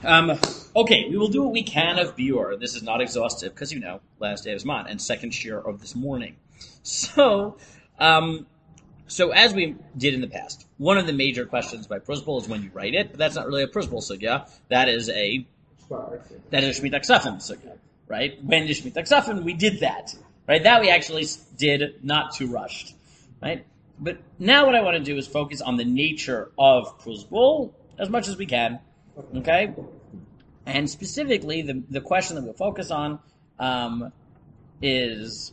Okay, we will do what we can of Biur. This is not exhaustive because, last day of Zman and second share of this morning. So, so as we did in the past, one of the major questions by Prusbul is when you write it, but that's not really a Prusbul sugya. That is a Shemitah Ksafim sugya, right? When the Shemitah Ksafim, we did that, right? That we actually did not too rushed, right? But now what I want to do is focus on the nature of Prusbul as much as we can, okay? And specifically, the question that we'll focus on is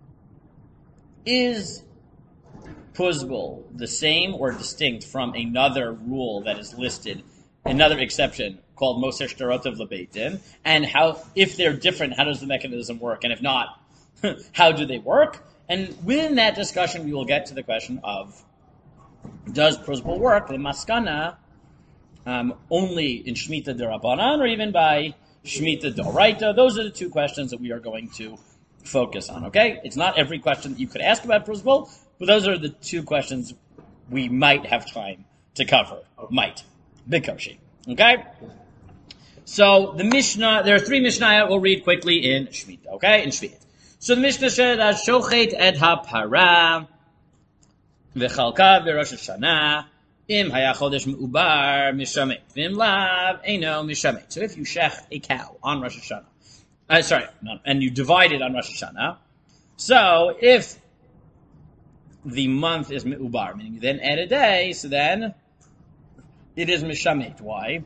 Prusbul the same or distinct from another rule that is listed, another exception called Moser Shtarotav Lebeitin, and how, if they're different, how does the mechanism work? And if not, how do they work? And within that discussion, we will get to the question of, does Prusbul work, the maskana, only in Shemitah D'Rabbanan or even by Shemitah D'Oraita? Those are the two questions that we are going to focus on, okay? It's not every question that you could ask about Prusbul, but those are the two questions we might have time to cover. Might. Bikoshi. Okay? So, the Mishnah, there are three Mishnah we'll read quickly in Shemitah, okay? In Shvi'it. So the Mishnah said, Shochet et ha-para v'chalka v'rosh Hashanah im haya chodesh me'ubar mishamet v'im lav eino mishamet. So if you shech a cow on Rosh Hashanah, and you divide it on Rosh Hashanah, so if the month is me'ubar, meaning you then add a day, so then it is mishamet. Why?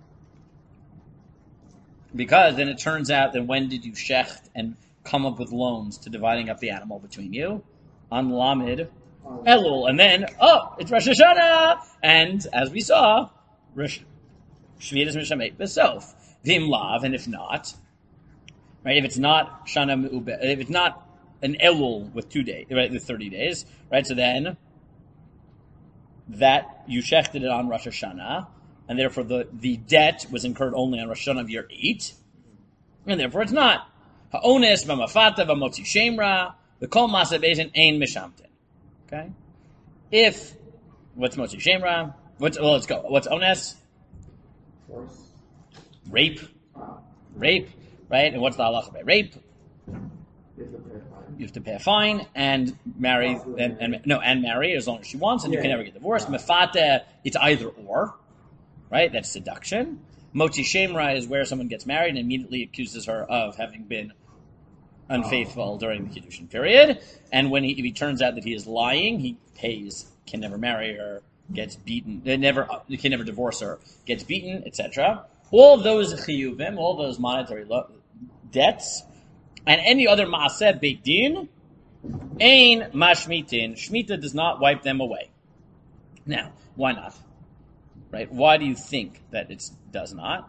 Because then it turns out that when did you shecht and come up with loans to dividing up the animal between you? On Lamed Elul. And then, it's Rosh Hashanah! And, as we saw, Shvi'it is Mishamet B'sof. V'im lav, and if not, right, if it's not Shana Me'ubeh, if it's not an Elul with 2 days, right, with 30 days, right, so then, that, you shechted it on Rosh Hashanah, and therefore the debt was incurred only on Rosh Hashanah of year 8, and therefore it's not. Ha'ones v'mafata v'motzi shemra v'kol masa beis ein mishamtin. Okay? If, what's motzi shemra? Let's go. What's ones? Force. Rape. Rape, right? And what's the halacha by rape? You have to pay a fine and marry, and marry as long as she wants, and you can never get divorced. Mefata, it's either or, right? That's seduction. Motzi shemra is where someone gets married and immediately accuses her of having been unfaithful during the Kiddushin period. And when if he turns out that he is lying, he pays, can never marry her, gets beaten, can never divorce her, gets beaten, etc. All of those chiyuvim, all those monetary debts, and any other maaseh beit din, ein mashmitin, Shemitah does not wipe them away. Now, why not? Right? Why do you think that it does not?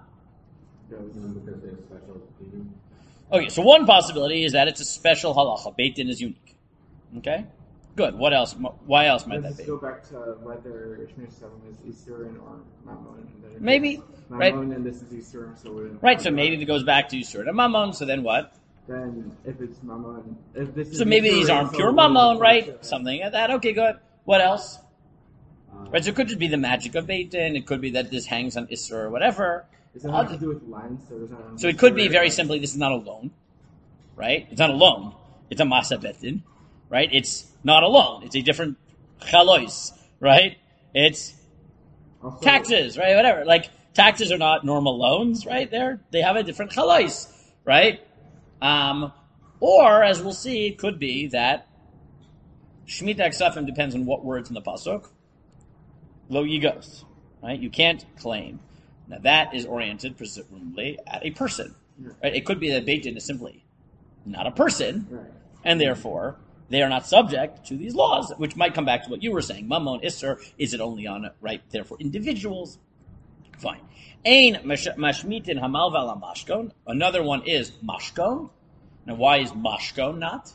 Okay, so one possibility is that it's a special halacha. Beit din is unique. Okay? Good. What else? Why else might that be? Let's go back to whether Shemitah 7 is Yisurin or Mammon. Maybe. Right? Mammon and this is Yisurin, so we're... Right, so maybe it goes back to Yisurin and Mammon, so then what? Then, if it's Mammon... If this is so maybe Yisurin, these aren't pure Mammon, right? Something like that. Okay, good. What else? Right, so it could just be the magic of Beit Din. It could be that this hangs on Isra or whatever. Does it have to do with lines? So it could be very simply, this is not a loan, right? It's not a loan. It's a Masa Beit Din, right? It's not a loan. It's a different chalois, right? It's taxes, right? Whatever. Like, taxes are not normal loans, right? They have a different chalois, right? Or, as we'll see, it could be that Shemitah Ksafim depends on what words in the pasuk. Lo yigos, right? You can't claim. Now that is oriented presumably at a person, right? It could be that Beit Din is simply not a person, and therefore they are not subject to these laws, which might come back to what you were saying. Mammon, Isser, is it only on, right, therefore individuals? Fine. Ein mashmitin hamalva la mashkon. Another one is mashkon. Now why is mashkon not?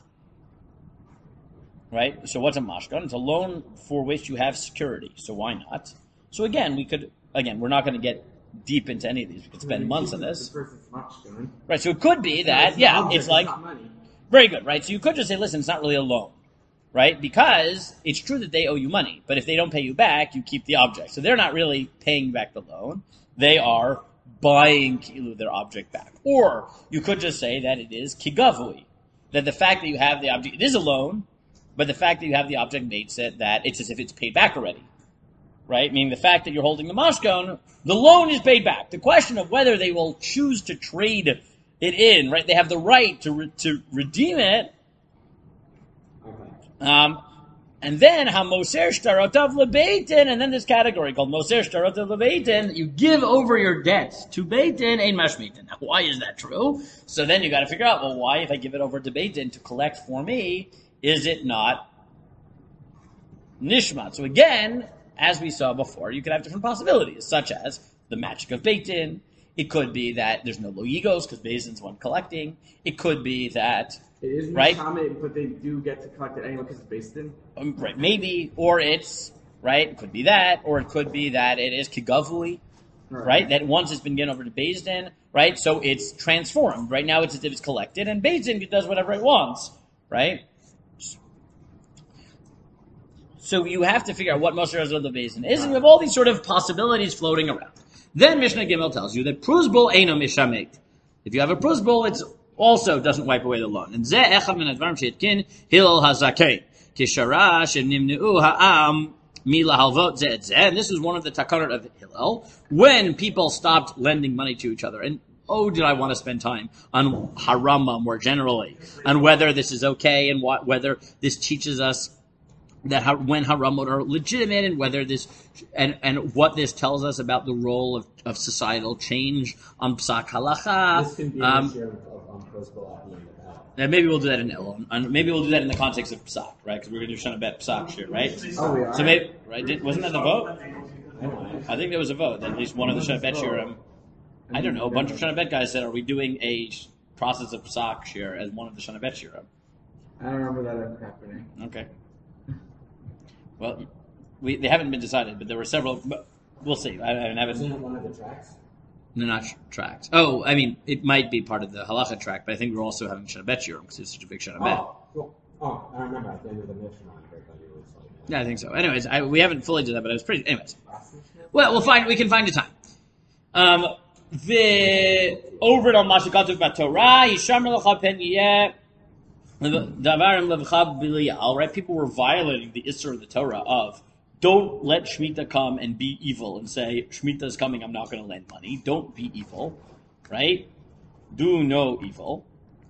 Right? So what's a mashkon? It's a loan for which you have security. So why not? So again, we're not going to get deep into any of these. We could spend months on this. Right, so it could be that, it's like, very good, right? So you could just say, listen, it's not really a loan, right? Because it's true that they owe you money, but if they don't pay you back, you keep the object. So they're not really paying back the loan. They are buying kilu their object back. Or you could just say that it is kigavui, that the fact that you have the object, it is a loan, but the fact that you have the object makes it that it's as if it's paid back already. Right? Meaning the fact that you're holding the mashkon, the loan is paid back. The question of whether they will choose to trade it in, right? They have the right to redeem it. Okay. And then hamoser shtarotav lebeitin, and then this category called moser shtarotav lebeitin, you give over your debts to beitin ein mashmitin. Now, why is that true? So then you got to figure out, well, why if I give it over to beitin to collect for me, is it not nishmat? So again, as we saw before, you could have different possibilities, such as the magic of beitin. It could be that there's no loyigos because Bezin's one collecting. It could be that It is right, Mishamit, but they do get to collect it anyway because it's based in. right, maybe, or it's right. It could be that, or it could be that it is kigavui, right? That once it's been given over to Bezdin, right? So it's transformed. Right now, it's as if it's collected, and Bezdin does whatever it wants, right? So you have to figure out what Moshe Razor the Bezdin is, and you have all these sort of possibilities floating around. Then Mishnah Gimel tells you that pruzbul eino mishamet. If you have a pruzbul, it also doesn't wipe away the loan. And zeh echad min advarim sheitkin hillel hazakein kishara shenimneu ha'am milahalvot zeh et zeh. And this is one of the takanot of Hillel when people stopped lending money to each other. And oh, did I want to spend time on harama more generally, on whether this is okay and whether this teaches us that when haramot are legitimate, and whether this and what this tells us about the role of societal change on psak halacha. This can be an issue of prozbul at the end of that. And maybe we'll do that in Elul. Maybe we'll do that in the context of psak, right? Because we're going to do Shana Bet psak here, right? Oh, we are. So maybe right? Wasn't that the vote? I think there was a vote. That at least one of the Shana Bet shirim. I don't know. A bunch of Shana Bet guys said, "Are we doing a process of psak shir as one of the Shana Bet shirim?" I don't remember that ever happening. Okay. Well, they haven't been decided, but there were several. But we'll see. I haven't. Isn't it one of the tracks? They're not tracks. Oh, I mean, it might be part of the halacha track, but I think we're also having Shana Bet shirim because it's such a big Shana Bet. Oh, cool. Oh, I remember at the end of the Mishnah. I thought you were saying that. Yeah, I think so. Anyways, we haven't fully done that, but I was pretty. Anyways, well, we can find a time. The over on Mashikatu Torah, Yishamar Lecha Pen Yeh. Right? People were violating the Isser of the Torah of don't let Shemitah come and be evil and say, Shemitah is coming, I'm not going to lend money. Don't be evil. Right? Do no evil.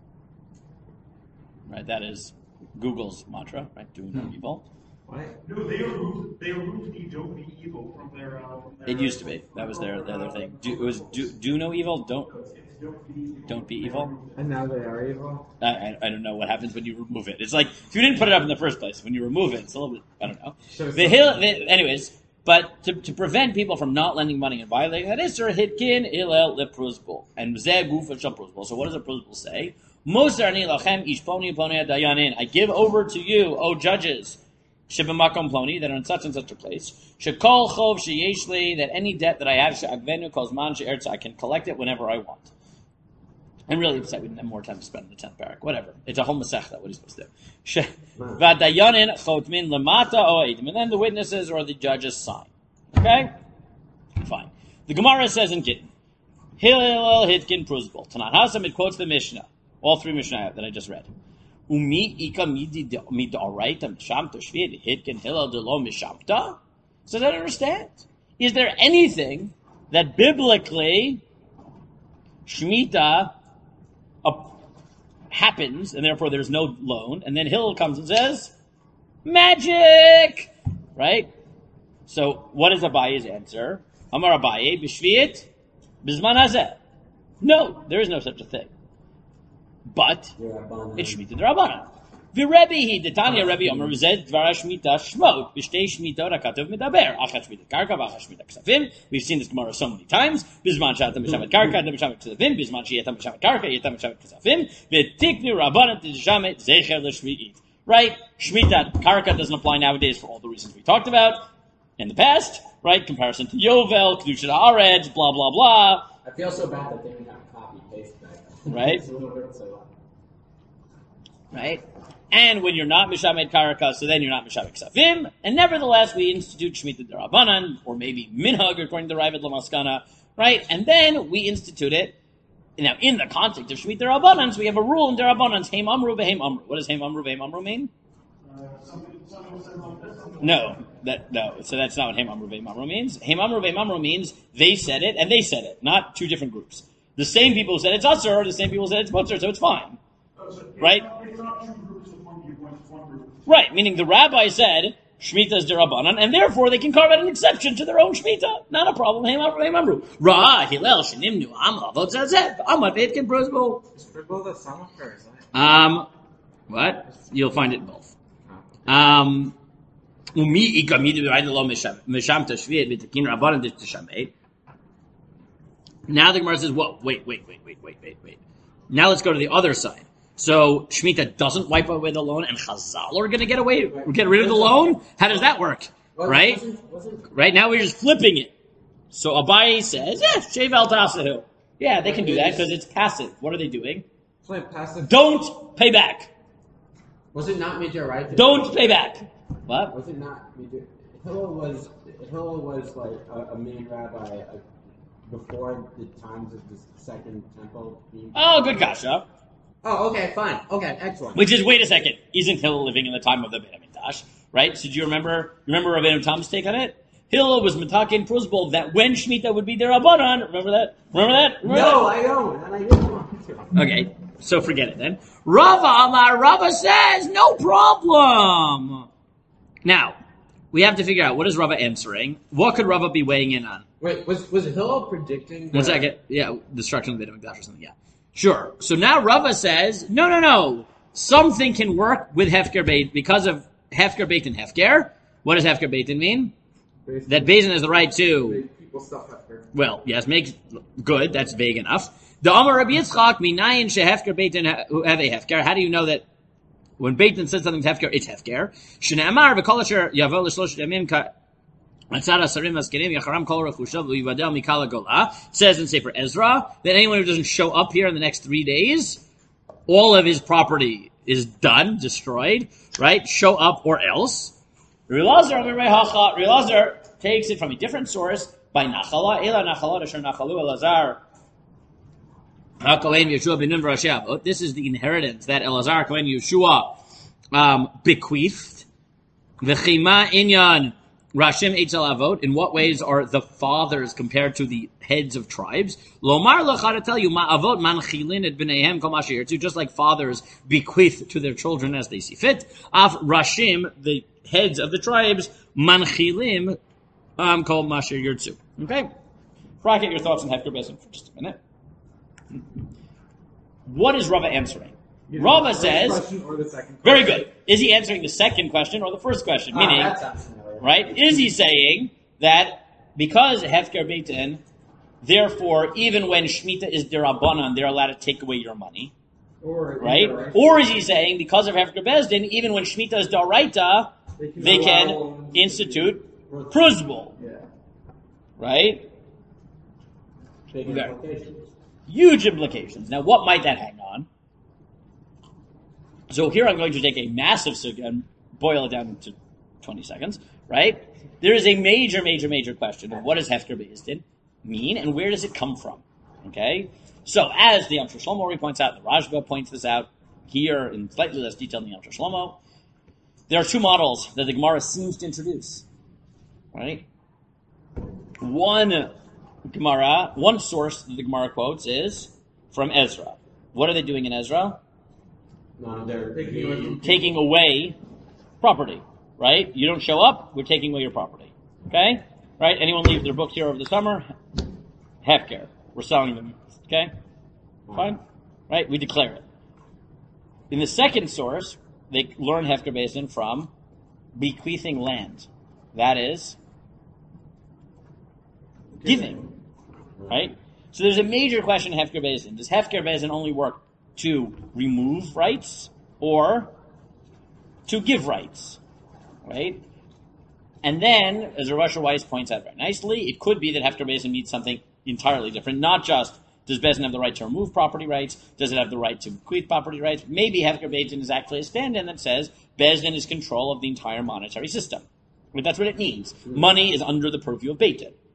Right? That is Google's mantra. Right? Do no evil. What? No, they removed the "don't be evil" from their. It used to be. That was the other thing. It was do no evil. Don't be evil. And now they are evil? I don't know what happens when you remove it. It's like if you didn't put it up in the first place. When you remove it, it's a little bit. I don't know. Anyways, but to prevent people from not lending money and violating that isser, hitkin ilel lepruzbul and zeh gufa shel pruzbul. So what does a pruzbul say? Mosarni lachem ishponi poni dayanin. I give over to you, O judges. Shibamakom ploni, that are in such and such a place. Shekol chov sheyeshli, that any debt that I have, she'agvenu kozman she'ertz, I can collect it whenever I want. And really, we didn't have more time to spend in the 10th parak. Whatever. It's a whole masechta, what he's supposed to do. V'adayanin chotmin lemata oedim. And then the witnesses or the judges sign. Okay? Fine. The Gemara says in Gittin, Hillel hitkin pruzbul. Tanan Hasam, it quotes the Mishnah. All three Mishnah that I just read. Umi ika midaraita mishamta shvid hitkin Hillel de lo mishamta. So I don't understand. Is there anything that biblically Shemitah happens, and therefore there's no loan, and then Hillel comes and says, magic! Right? So, what is Abaye's answer? Amar Abaye, b'shviit, b'zman hazeh. No, there is no such a thing. But, it's Shemitah d'Rabbanan. V'Rebbe the Tanya Rebbe Omer v'zed dvara Shemitah shmot b'shtei Shemitah rakatov medaber achat Shemitah karka v'achat Shemitah ksafim. We've seen this Gemara so many times. Bizman she'atam b'shamet karka atam b'shamet ksafim. Bizman she'atam b'shamet karka yatam b'shamet ksafim. V'tiknu rabbanan t'shamet zecher l'shmi'it. Right? Shemitah karka doesn't apply nowadays for all the reasons we talked about in the past. Right? Comparison to Yovel, Kedusha Haaretz, blah blah blah. I feel so bad that they didn't have copy paste back. Right? It's a little bit so. Right? And when you're not Mishamed Karaka, so then you're not Mishamed Ksafim. And nevertheless, we institute Shemitah D'Rabbanan, or maybe Minhag, according to Ravid Lamaskana, right? And then we institute it. Now, in the context of Shemitah Rabbanans, we have a rule in Derabanans, Heim Amru v'Heim Amru. What does Heim Amru v'Heim Amru mean? No. So that's not what Heim Amru v'Heim Amru means. Heim Amru v'Heim Amru means they said it and they said it, not two different groups. The same people who said it's Usur, the same people who said it's Mutter, so it's fine. Right? It's not two groups of one viewpoint, it's one group. Right, meaning the rabbi said Shemitah is Derabanan, and therefore they can carve out an exception to their own Shemitah. Not a problem. Heim Amru v'Heim Amru. Ra Hillel Shenimnu Am Avot Zazeh Amad Veitkin Bruzbo. Is Fribble the summer or is that? What? You'll find it in both. Umi ikamidu v'ayda misham tashviet v'tekin rabbanan tishamed. Now the Gemara says, whoa, wait. Now let's go to the other side. So Shemitah doesn't wipe away the loan, and Chazal are going to get rid of the loan? How does that work? Right? Right now we're just flipping it. So Abaye says, Shev al Tasahu. Yeah, they can do that because it's passive. What are they doing? Passive. Don't pay back. Was it not Major right? Don't pay back. What? Was it not Major? Hillel was like a main rabbi before the times of the second temple. Oh, good kasha. Oh, okay, fine. Okay, excellent. Which is, wait a second, isn't Hillel living in the time of the Beit HaMikdash? Right? So do you remember Rabbeinu Tam's take on it? Hillel was mitaken pruzbul that when Shemitah would be there Rabbanan. Remember that? No, I don't, and I didn't want to. Okay, so forget it then. Rava says, no problem. Now, we have to figure out, what is Rava answering? What could Rava be weighing in on? Wait, was Hillel predicting? One second. Yeah, destruction of the Beit HaMikdash or something, yeah. Sure. So now Rava says, no. Something can work with Hefker Beit because of Hefker Beit and Hefker. What does Hefker Beit mean? That Bezin has the right to... People stuff Hefker. Well, yes, make good. That's vague enough. The Amar Rabbi Yitzchak, minayin shehefker Beitin have a Hefker. How do you know that when Beitin says something's Hefker, it's Hefker? Shne'amar v'kol asher yavo l'shlosh yamim Atzara Sarim Askerim Yacharam Kol Rechushav Uyivadel Mikala Gola says in Sefer Ezra that anyone who doesn't show up here in the next 3 days, all of his property is done, destroyed, right? Show up or else. Rilazar takes it from a different source by Nachala, Ela Nachala, Asher Nachalu Elazar. HaKohen Yeshua ben Nun v'Rashi Avot. This is the inheritance that Elazar Kohen Yeshua bequeathed. V'chima inyan Rashim Eitzel Avot. In what ways are the fathers compared to the heads of tribes? Lomar lecha, to tell you, Ma'avot manchilin et b'neihem kol mashir to, just like fathers bequeath to their children as they see fit. Af Rashim, the heads of the tribes, manchilim kol mashir yirtzu. Okay, Rocket, your thoughts on Hefker Bezin for just a minute. What is Rava answering? Rava says, very good. Is he answering the second question or the first question? Meaning, right? Is he saying that because Hefker Beitin, therefore, even when Shemitah is derabanan, they're allowed to take away your money, right? Or is he saying because of Hefker Bezdin, even when Shemitah is daraita, they can institute pruzbul, right? Huge implications. Now, what might that hang on? So here I'm going to take a massive sugya and boil it down to 20 seconds, right? There is a major question of what does Hefker Bezdin mean and where does it come from, okay? So as the Yom Shlomo points out, the Rashba points this out here in slightly less detail than the Yom Shlomo, there are two models that the Gemara seems to introduce, right? One source that the Gemara quotes is from Ezra. What are they doing in Ezra? No, they're taking away property, right? You don't show up, we're taking away your property. Okay? Right? Anyone leave their books here over the summer? Hefker. We're selling them. Okay? Fine? Right? We declare it. In the second source, they learn Hefker Bezin from bequeathing land. That is giving. Right? So there's a major question in Hefker Bezin. Does Hefker Bezin only work to remove rights or to give rights? Right? And then, as Rosh Weiss points out very nicely, it could be that Hefker Bezin means something entirely different. Not just, does Bezin have the right to remove property rights? Does it have the right to bequeath property rights? Maybe Hefker Bezin is actually a stand-in that says Bezin is control of the entire monetary system. But that's what it means. Money is under the purview of Beit Din.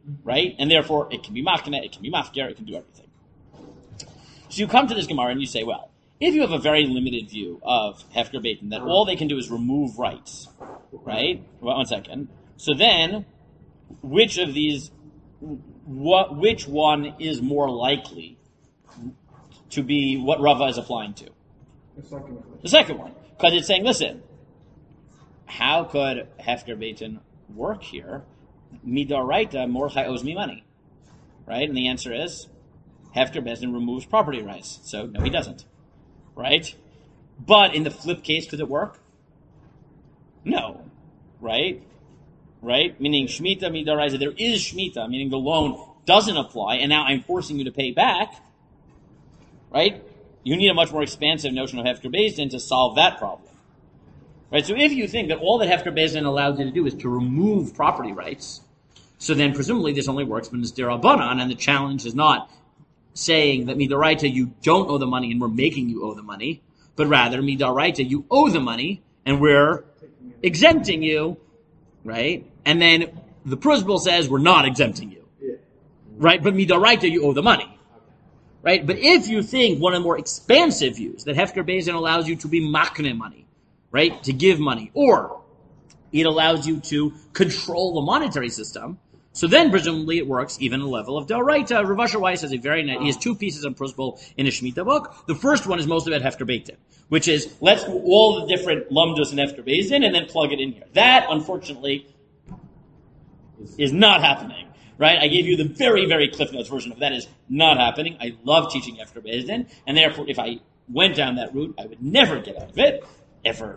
right? And therefore, it can be machne, it can be mafker, it can do everything. So you come to this Gemara and you say, well, if you have a very limited view of Hefker Beitin, that all they can do is remove rights, right? Well, 1 second. So then, which of these, which one is more likely to be what Rava is applying to? The second one. Because it's saying, listen, how could Hefker Beitin work here? Midaraita, Mordechai owes me money. Right? And the answer is, Hefker Beitin removes property rights. So, no, he doesn't. Right? But in the flip case, could it work? No. Right? Right? Meaning, Shemitah Midaraita, there is Shemitah, meaning the loan doesn't apply, and now I'm forcing you to pay back. Right? You need a much more expansive notion of Hefker Beitin to solve that problem. Right? So if you think that all that Hefker Beitin allows you to do is to remove property rights, so then presumably this only works when it's derabanan, and the challenge is not saying that midaraita you don't owe the money and we're making you owe the money, but rather midaraita you owe the money and we're exempting you, right? And then the principle says we're not exempting you, right? But midaraita you owe the money. Right? But if you think one of the more expansive views, that Hefker Beitin allows you to be makne money, right? To give money, or it allows you to control the monetary system, so then presumably it works even at a level of Doraita. Rav Asher Weiss has a very nice, he has two pieces on principle in a Shemitah book. The first one is mostly about Hefker Beitin, which is, let's do all the different lumdos in Hefker Beitin and then plug it in here. That, unfortunately, is not happening. Right? I gave you the very, very Cliff Notes version of that is not happening. I love teaching Hefker Beitin, and therefore if I went down that route, I would never get out of it. Ever.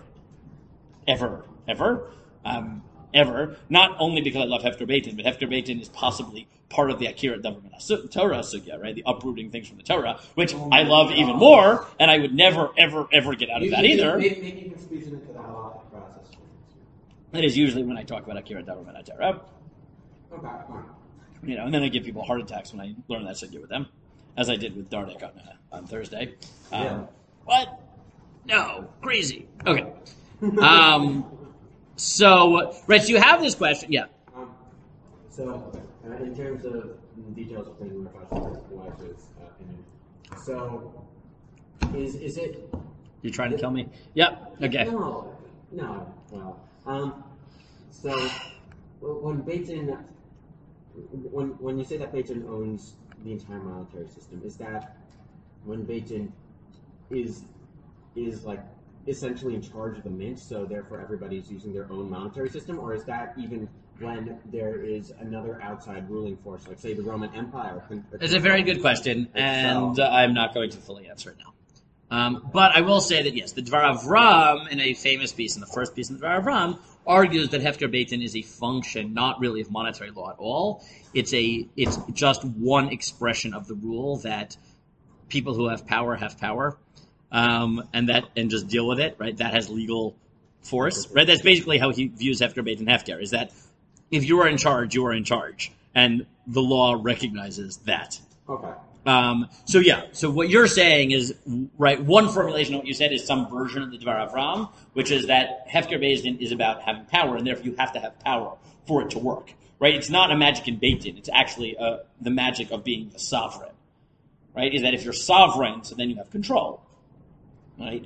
Not only because I love Hefker Beitin, but Hefker Beitin is possibly part of the Akira Davar Torah Sugya, right? The uprooting things from the Torah, which I love even more, and I would never, ever get out of that either. Maybe you can squeeze it into the halakhic process. That is usually when I talk about Akira Davar Torah. Okay, fine. And then I give people heart attacks when I learn that sugya with them, as I did with Dardik on Thursday. What? No, crazy. Okay. So you have this question, yeah. In terms of the details of things, Wife's opinion. So, is it? You trying to kill me? Yep. Okay. No. Well, so when Beitin. When you say that Beitin owns the entire monetary system, is that when Beitin is like essentially in charge of the mint, so therefore everybody's using their own monetary system, or is that even when there is another outside ruling force, like say the Roman Empire? It's a very good question, and I'm not going to fully answer it now. But I will say that yes, the Dvar Avram, in a famous piece, in the first piece in the Dvar Avram, argues that Hefker Beitin is a function not really of monetary law at all. It's just one expression of the rule that people who have power, and just deal with it, right? That has legal force, right? That's basically how he views Hefker Beitin Hefker, is that if you are in charge, you are in charge, and the law recognizes that. Okay. So what you're saying is, right, one formulation of what you said is some version of the Dvar Avram, which is that Hefker Beitin is about having power, and therefore you have to have power for it to work, right? It's not a magic in Beitin, it's actually the magic of being the sovereign, right? Is that if you're sovereign, so then you have control, right?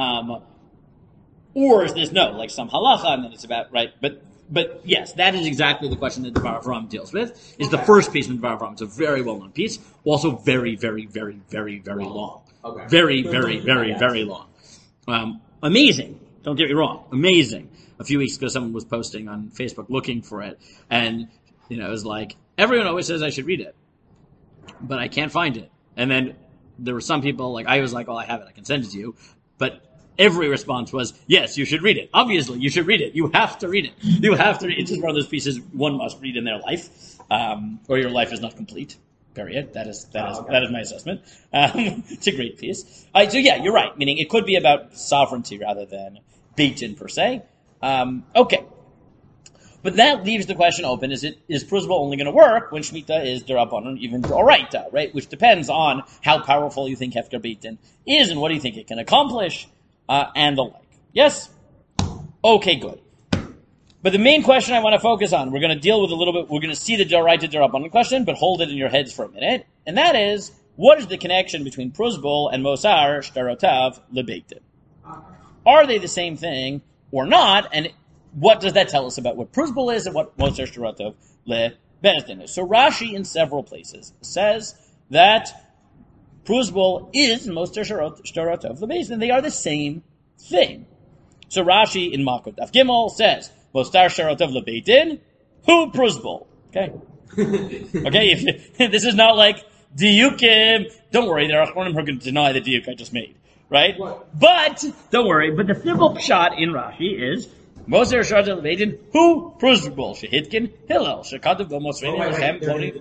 Or is this, no, like some halacha, and then it's about, right, But yes, that is exactly the question that Dvar Avram deals with. Is the first piece of Dvar Avram. It's a very well-known piece, also very, very, very, very, very long. Okay. Very, very, very, very long. Amazing. Don't get me wrong. Amazing. A few weeks ago, someone was posting on Facebook looking for it, and it was like, everyone always says I should read it, but I can't find it. And then there were some people, like I was like, oh, I have it. I can send it to you, but every response was, yes, you should read it. Obviously, you should read it. You have to read it. You have to read it. It's just one of those pieces one must read in their life, or your life is not complete. Period. That is my assessment. It's a great piece. So yeah, you're right. Meaning it could be about sovereignty rather than Beitin per se. Okay. But that leaves the question open, is Pruzbal only going to work when Shemitah is Derabanan, even Doraita, right? Which depends on how powerful you think Hefker Beitin is and what do you think it can accomplish, and the like. Yes? Okay, good. But the main question I want to focus on, we're going to deal with a little bit, we're going to see the Doraita Darabanan question, but hold it in your heads for a minute. And that is, what is the connection between Pruzbul and Mosar Shtarotav Lebeitin? Are they the same thing or not? And what does that tell us about what Pruzbul is and what Mosar Shtarotav Lebeitin is? So Rashi, in several places, says that Pruzbul is Mosar Shtarotav Lebeitin. They are the same thing. So Rashi in Makot Daf Gimel says, Mostar Shtarotav Lebeitin, who Pruzbul. Okay? Okay, if this is not like Diyukim, don't worry, there are Achronim who are going to deny the Diyuk I just made. Right? What? But, don't worry, but the simple shot in Rashi is, Mosar Shtarotav Lebeitin, who Pruzbul. Shehitkin, Hillel, Shekadav Gomosreni, Lechem, Ploni.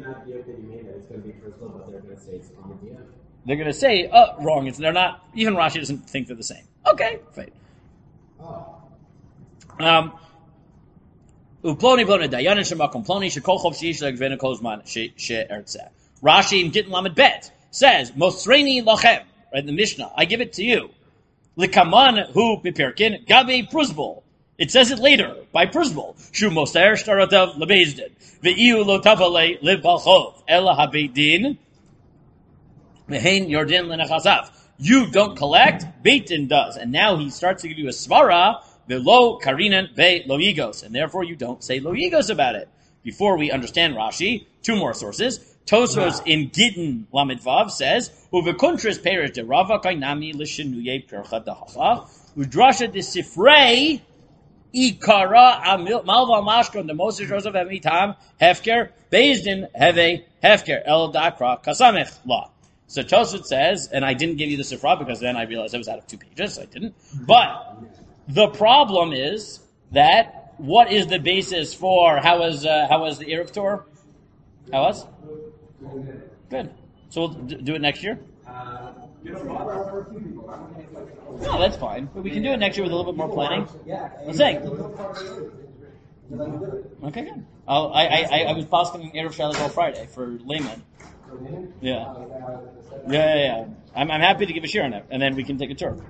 They're going to say, wrong. They're not, even Rashi doesn't think they're the same. Okay, fine. Uploni ploni dayanin shemakom ploni shekol chov sheish legvena kozman she'ertzeh. Rashi in Gittin Lamed Bet says, Mosreni lachem, right, the Mishnah, I give it to you. Likaman hu pipirkin gabi Pruzbul. It says it later, by Pruzbul. Shu moser shtarotav lebeizdin. Ve'iu lo tavale lebalchov. Ela habeidin. Mehein yordin lenachasav. You don't collect, Beit Din does. And now he starts to give you a svara, Velo karinan be loigos, and therefore you don't say loigos about it. Before we understand Rashi, two more sources. Tosos in Gittin Lamed Vav says, Uvekuntris perish de Rava kainami l'shenuye percha dahacha, udrasha de sifrei ikara malva mashkon the Moses Joseph emitam hefker Bezdin heve hefker el dakra kasamech la. So Tosfot says, and I didn't give you the sifra because then I realized I was out of 2 pages, so I didn't. But the problem is that what is the basis for how was the Erev tour? How was? Good. So we'll do it next year? No, that's fine. But we can do it next year with a little bit more planning. I'm saying. Okay, good. I was posting Erev Shalos all Friday for layman. Yeah. I'm happy to give a share on it, and then we can take a tour.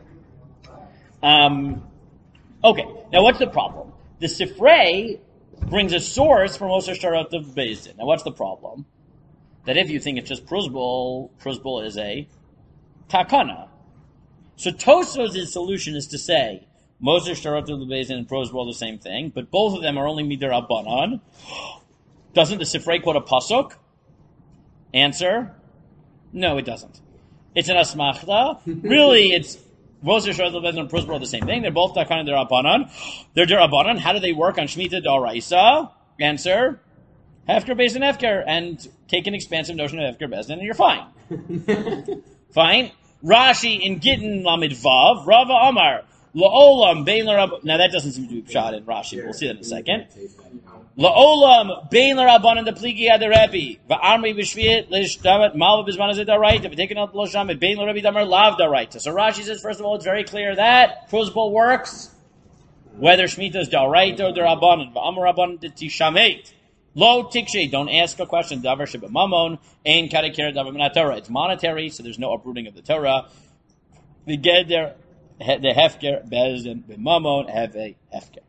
Okay, now what's the problem? The Sifrei brings a source from Mosar Shtarotav Bezdin. Now what's the problem? That if you think it's just Pruzbul is a takana. So Tosos' solution is to say Mosar Shtarotav Bezdin and Pruzbul are the same thing, but both of them are only Midar Abanan. Doesn't the Sifrei quote a pasuk? Answer: no, it doesn't. It's an asmachta. Really, it's Mosar Shtarotav Bezdin and Pruzbul are the same thing. They're both takana derabanan. They're derabanan. How do they work on Shemitah D'Oraisa? Answer: Hefker Bezdin Hefker, and take an expansive notion of Hefker Bezdin, and you're fine. Fine. Rashi in Gittin Lamed Vav, Rava Amar La'olam Bein L'Rabbanan. Now that doesn't seem to be pshat in Rashi. We'll see that in a second. La'olam Bein L'Rabbanan the Pligi Ad Rebbe Va'amri B'Shviat L'Shtamet Malva B'Zman Azeh D'Oraita V'Taken Al L'Shamet Bein L'Rebbe Damar Lav D'Oraita. So Rashi says, first of all, it's very clear that Pruzbul works whether Shemitah is D'Oraita or D'Rabbanan. Va'amar Rabbanan T'Tishamet. Lo tikshe, don't ask a question. Davar sheba mamon, ein karakir davar min Torah. It's monetary, so there's no uprooting of the Torah. The geder, the hefker, bezdin, b'mamon, have a hefker.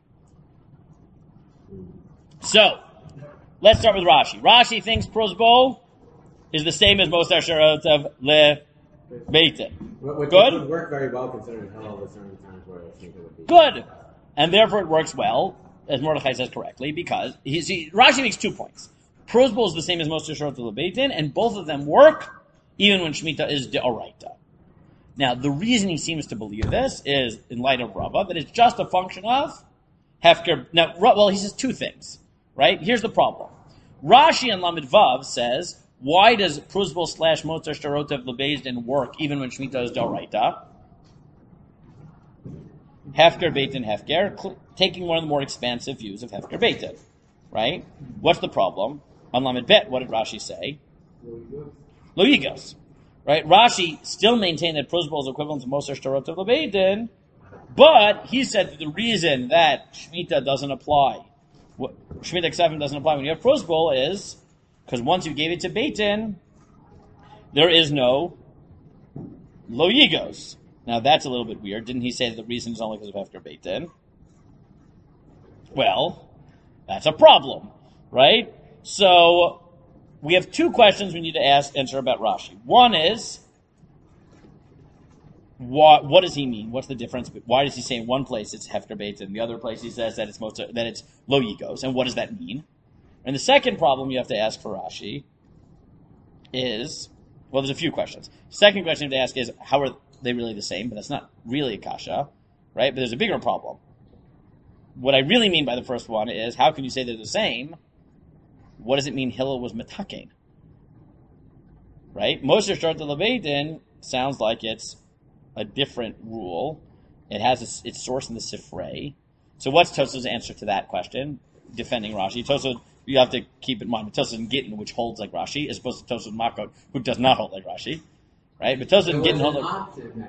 So, let's start with Rashi. Rashi thinks Pruzbul is the same as Mosar Shtarotav Lebeitin. Which Good? would work very well considering how the certain times where Shemitah would be. Good. And therefore it works well, as Mordechai says correctly, because Rashi makes 2 points. Pruzbul is the same as Mosar Shtarotav Lebeitin, and both of them work even when Shemitah is D'Oraita. Now, the reason he seems to believe this is, in light of Rava, that it's just a function of Hefker. Now, well, he says 2 things, right? Here's the problem. Rashi and Lamed Vav says, why does Pruzbul / Mosar Shtarotav Lebeitin work even when Shemitah is D'Oraita? Hefker, Beitin, Hefker, taking one of the more expansive views of Hefker, Beitin, right? What's the problem? On Lamed Bet, what did Rashi say? Lo yigos, right? Rashi still maintained that Pruzbul is equivalent to Mosar Shtarotav Lebeitin, but he said that the reason that Shemitah doesn't apply, Shemitah Ksavim doesn't apply when you have Pruzbul is because once you gave it to Beitin, there is no Lo yigos. Now that's a little bit weird. Didn't he say that the reason is only because of Hefker Beitin? Well, That's a problem, right? So we have two questions we need to answer about Rashi. One is, what does he mean? What's the difference? Why does he say in one place it's hefker beit, and the other place he says that it's lo yigos, and what does that mean? And the second problem you have to ask for Rashi is, well, there's a few questions. Second question you have to ask is, how are they really the same? But that's not really a kasha, right? But there's a bigger problem. What I really mean by the first one is, how can you say they're the same? What does it mean Hillel was metakein? Right? Moser Shtarta Lebeitin sounds like it's a different rule. It has its source in the Sifrei. So what's Tosaf's answer to that question? Defending Rashi. Tosaf, you have to keep in mind, Tosaf in Gittin, which holds like Rashi, as opposed to Tosaf in Makot, who does not hold like Rashi. Right? But Tosaf in Gittin holds like...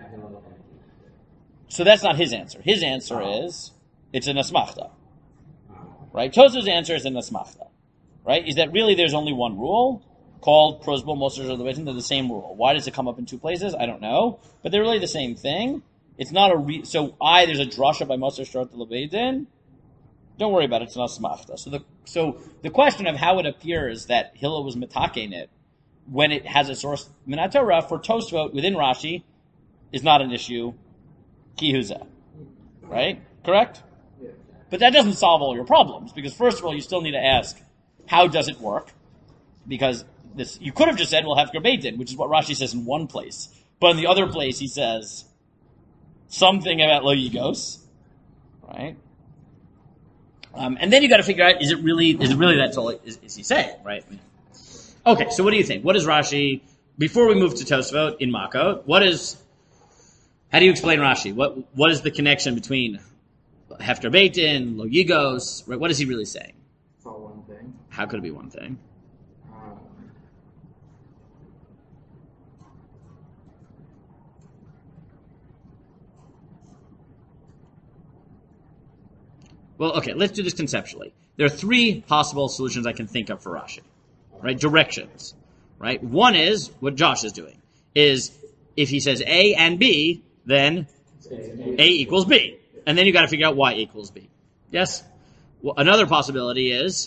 So that's not his answer. His answer is, it's an asmachta. Right? Tosaf's answer is an asmachta. Right? Is that really there's only one rule called prosbol moser of the Beitin? They're the same rule. Why does it come up in two places? I don't know. But they're really the same thing. It's not so there's a drasha by moser short the Beitin. Don't worry about it. It's not asmachta. So the question of how it appears that Hillel was metakein it when it has a source Minat Torah for Tosfot within Rashi is not an issue. Kihuza. Right? Correct? Yeah. But that doesn't solve all your problems, because first of all, you still need to ask, how does it work? Because you could have just said, well, hefker beitin, which is what Rashi says in one place. But in the other place, he says something about lo yigos, right? And then you got to figure out, is it really that's all is he saying, right? Okay, so what do you think? What is Rashi, before we move to Tosfot in Makot, how do you explain Rashi? What is the connection between hefker beitin, lo yigos, right? What is he really saying? It's all one thing. How could it be one thing? Well, okay, let's do this conceptually. There are three possible solutions I can think of for Rashi, right? Directions, right? One is what Josh is doing, is if he says A and B, then A equals B. And then you got to figure out why A equals B. Yes? Well, another possibility is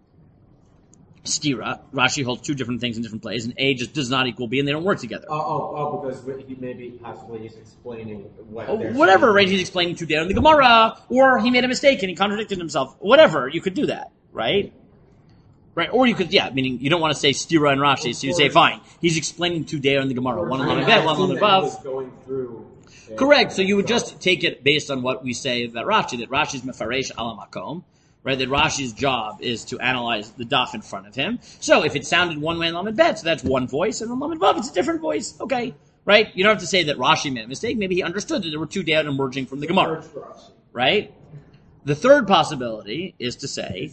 stira. Rashi holds two different things in different places, and A just does not equal B, and they don't work together. Because possibly he's explaining what whatever, right? He's explaining to down in the Gemara, or he made a mistake and he contradicted himself. Whatever, you could do that, right? Right, or you could, meaning you don't want to say stira and Rashi, so you say, fine, he's explaining to Deir in the Gemara, one on the bed, one on the above. Correct, so you would just take it based on what we say about Rashi, that Rashi's mefaresh ala makom, right, that Rashi's job is to analyze the daf in front of him. So if it sounded one way in Lamed Bet, so that's one voice, and in Lamed Vav it's a different voice. Okay, right? You don't have to say that Rashi made a mistake. Maybe he understood that there were two Deir emerging from the Gemara, right? The third possibility is to say,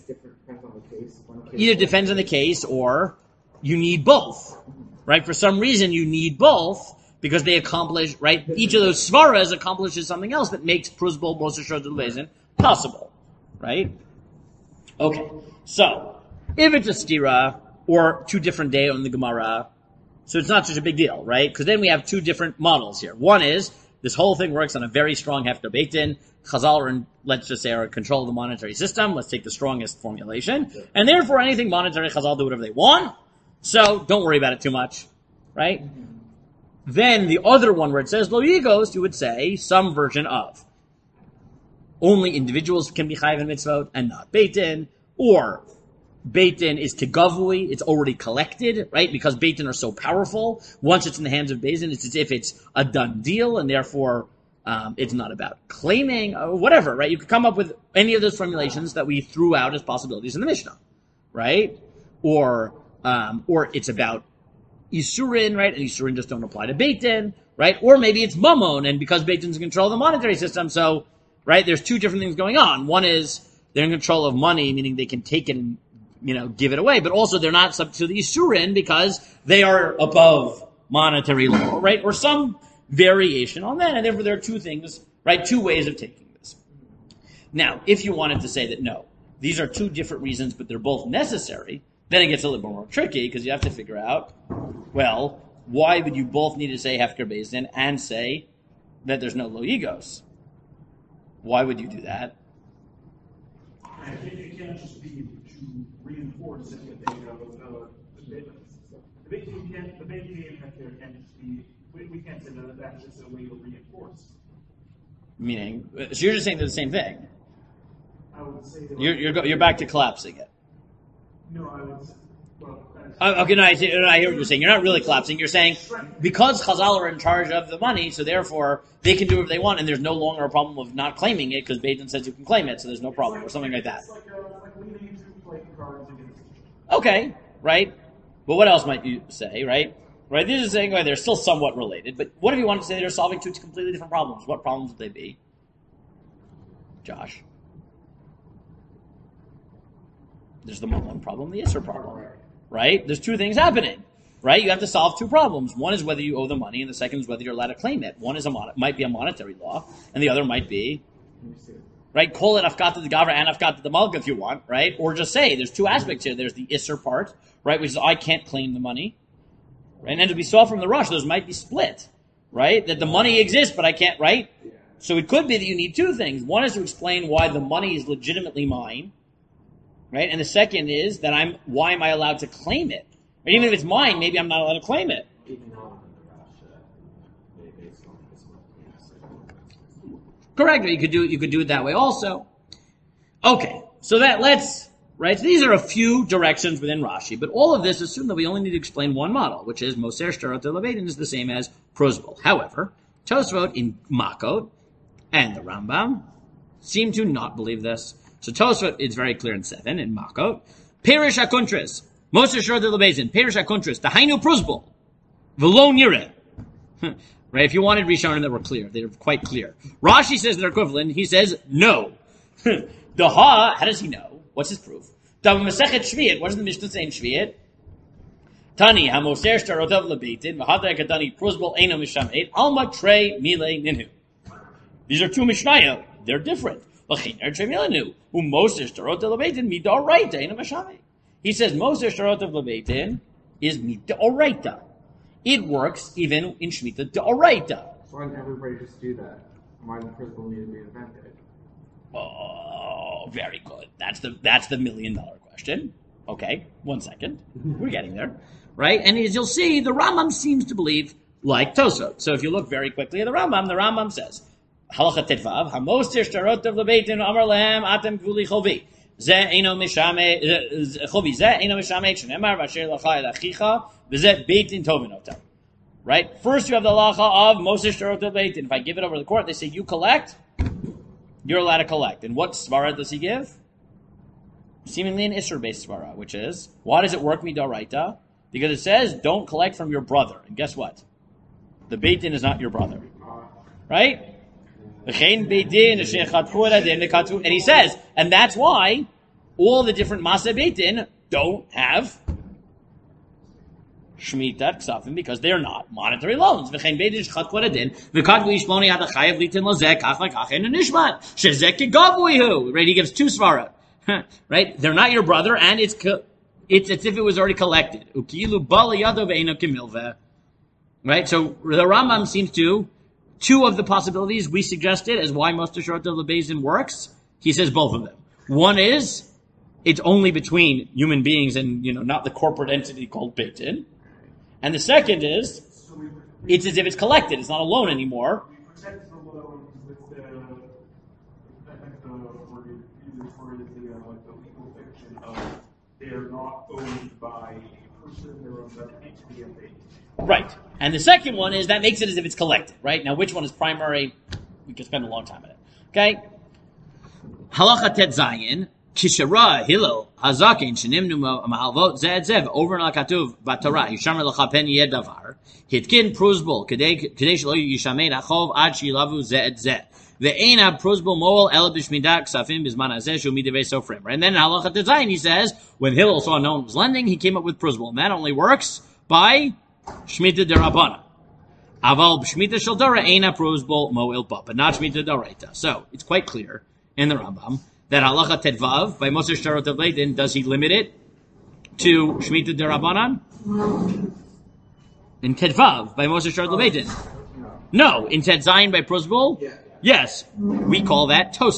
either depends on the case or you need both, right? For some reason you need both because they accomplish, right? Each of those svaras accomplishes something else that makes prosbol moser shor d'lebeitin possible, right? Okay, so if it's a stira or two different deyo in the Gemara, so it's not such a big deal, right? Because then we have two different models here. One is this whole thing works on a very strong hefker beitin. Chazal are in, let's just say, are in control of the monetary system. Let's take the strongest formulation. And therefore, anything monetary, Chazal do whatever they want. So don't worry about it too much, right? Then the other one where it says lo yigos, you would say some version of only individuals can be chayiv in mitzvot and not beitin, or beitin is tegavui, it's already collected, right? Because beitin are so powerful. Once it's in the hands of beitin, it's as if it's a done deal, and therefore it's not about claiming or whatever, right? You could come up with any of those formulations that we threw out as possibilities in the Mishnah, right? Or it's about Isurin, right? And Isurin just don't apply to beitin, right? Or maybe it's Mammon, and because beitin's in control of the monetary system, so, right, there's two different things going on. One is they're in control of money, meaning they can take it and, give it away, but also they're not subject to the Isurin because they are above monetary law, right? Or some variation on that, and therefore there are two things, right? Two ways of taking this. Now, if you wanted to say that no, these are two different reasons, but they're both necessary, then it gets a little more tricky because you have to figure out, well, why would you both need to say hefker beitin and say that there's no lo yigos? Why would you do that? I think can't just be to reinforce it with the big game here can't just be. We can't say that that's just a way to reinforce. Meaning, so you're just saying they're the same thing. I would say that You're back to collapsing it. no, I would say, well, Okay, no, I hear what you're saying. You're not really collapsing. You're saying because Chazal are in charge of the money, so therefore they can do whatever they want, and there's no longer a problem of not claiming it because Beit Din says you can claim it, so there's no problem or something like that. It's like leading two playing cards against each Okay, right? But what else might you say, right? Right? These are saying they're still somewhat related, but what if you wanted to say they're solving two completely different problems? What problems would they be? Josh? There's the Mullen problem, the Isser problem. Right? There's two things happening. Right? You have to solve two problems. One is whether you owe the money, and the second is whether you're allowed to claim it. One is might be a monetary law, and the other might be, right? Call it Afkata the Gavra and Afkata the Malka if you want, right? Or just say there's two aspects here. There's the Isser part, right, which is I can't claim the money, right? And to be saw from the Rush, those might be split, right? That the money exists, but I can't, right? So it could be that you need two things. One is to explain why the money is legitimately mine, right? And the second is that why am I allowed to claim it? Right? Even if it's mine, maybe I'm not allowed to claim it. Even now in the Rush, based on this one. Correct. You could do it that way also. Okay. So right? So these are a few directions within Rashi, but all of this assume that we only need to explain one model, which is Moser Shtarot Beit Din is the same as Prozbul. However, Tosfot in Makot and the Rambam seem to not believe this. So Tosfot is very clear in 7 in Makot. Perish HaKuntris. Moser Shtarot Beit Din. Perish HaKuntris. The Hainu Prozbul. V'lo nireh. Right? If you wanted Rishonim that were clear, they're quite clear. Rashi says they're equivalent. He says no. The how does he know? What's his proof? What does the Mishnah say in Shvi'it? Tani hamoser shtarotav lebeitin v'hadai kadani prozbul eino mishamet alma trei mile ninhu. These are two Mishnayot. They're different. V'chiner trei mile ninhu umoser shtarotav lebeitin midoraita eino mishamet. He says moser shtarotav lebeitin is midoraita. It works even in Shemitah D'Oraita. Why didn't everybody just do that? Why did the principle need to be invented? Oh, very good. That's the $1 million question. Okay, 1 second. We're getting there. Right? And as you'll see, the Rambam seems to believe like Tosot. So if you look very quickly at the Rambam says, Halacha Tetvav, Hamostir Shtarotav Lebeitin Amar Lehem Atem Gvuli Chovi. Ze eino mishame chovi ze eino mishame shenemar v'asher lacha el achicha v'ze beit din tovin otam. Right? First you have the halacha of Moser Shtarotav Beit Din. If I give it over to the court, they say you collect, you're allowed to collect. And what svara does he give? Seemingly an Isser-based svara, which is, why does it work midoraita? Because it says, don't collect from your brother. And guess what? The Beit Din is not your brother. Right? And he says, and that's why all the different Maseh Beit Din don't have Shemitah Ksafim, because they're not monetary loans. Right? He gives two svara. Right? They're not your brother, and it's as if it was already collected. Right? So the Rambam seems to, two of the possibilities we suggested as why Moser Shtarotav Beit Din works, he says both of them. One is, it's only between human beings and, not the corporate entity called Beit Din. And the second is, it's as if it's collected. It's not a loan anymore. We protect the loan with I think the word you used for it is the legal fiction of they're not owned by a person, they're owned by an entity of Beit Din. Right. And the second one is that makes it as if it's collected, right? Now, which one is primary? We could spend a long time on it. Okay? Halacha Tet Zayin, Kishara Hillel Hazakin Shenimnu Mahalvot Zed Zev over in Al-Katuv Batorah Yishamer L'Chapen Yedavar Hitkin Pruzbul Kadei Shelo Yishamer Achov Ad Shilavu Zed Zed Ve'ena Pruzbul Moel El Bishmidak Ksafim Bizman Hazeh Shu Midivei Sofrim. And then Halacha Tet Zayin, he says, when Hillel saw no one was lending, he came up with Pruzbul. And that only works by Shemitah Derabana. Aval Shemitah Shel Dora Eina Prozbul Moel Ba, but not Shemitah Doraita. So it's quite clear in the Rambam that Halacha Tetvav by Moser Shtarotav Beit Din, does he limit it to Shemitah Derabanan? In Tetvav by Moser Shtarotav Beit Din? No. In Tet Zayin by Prozbul? Yes. We call that Tosfot.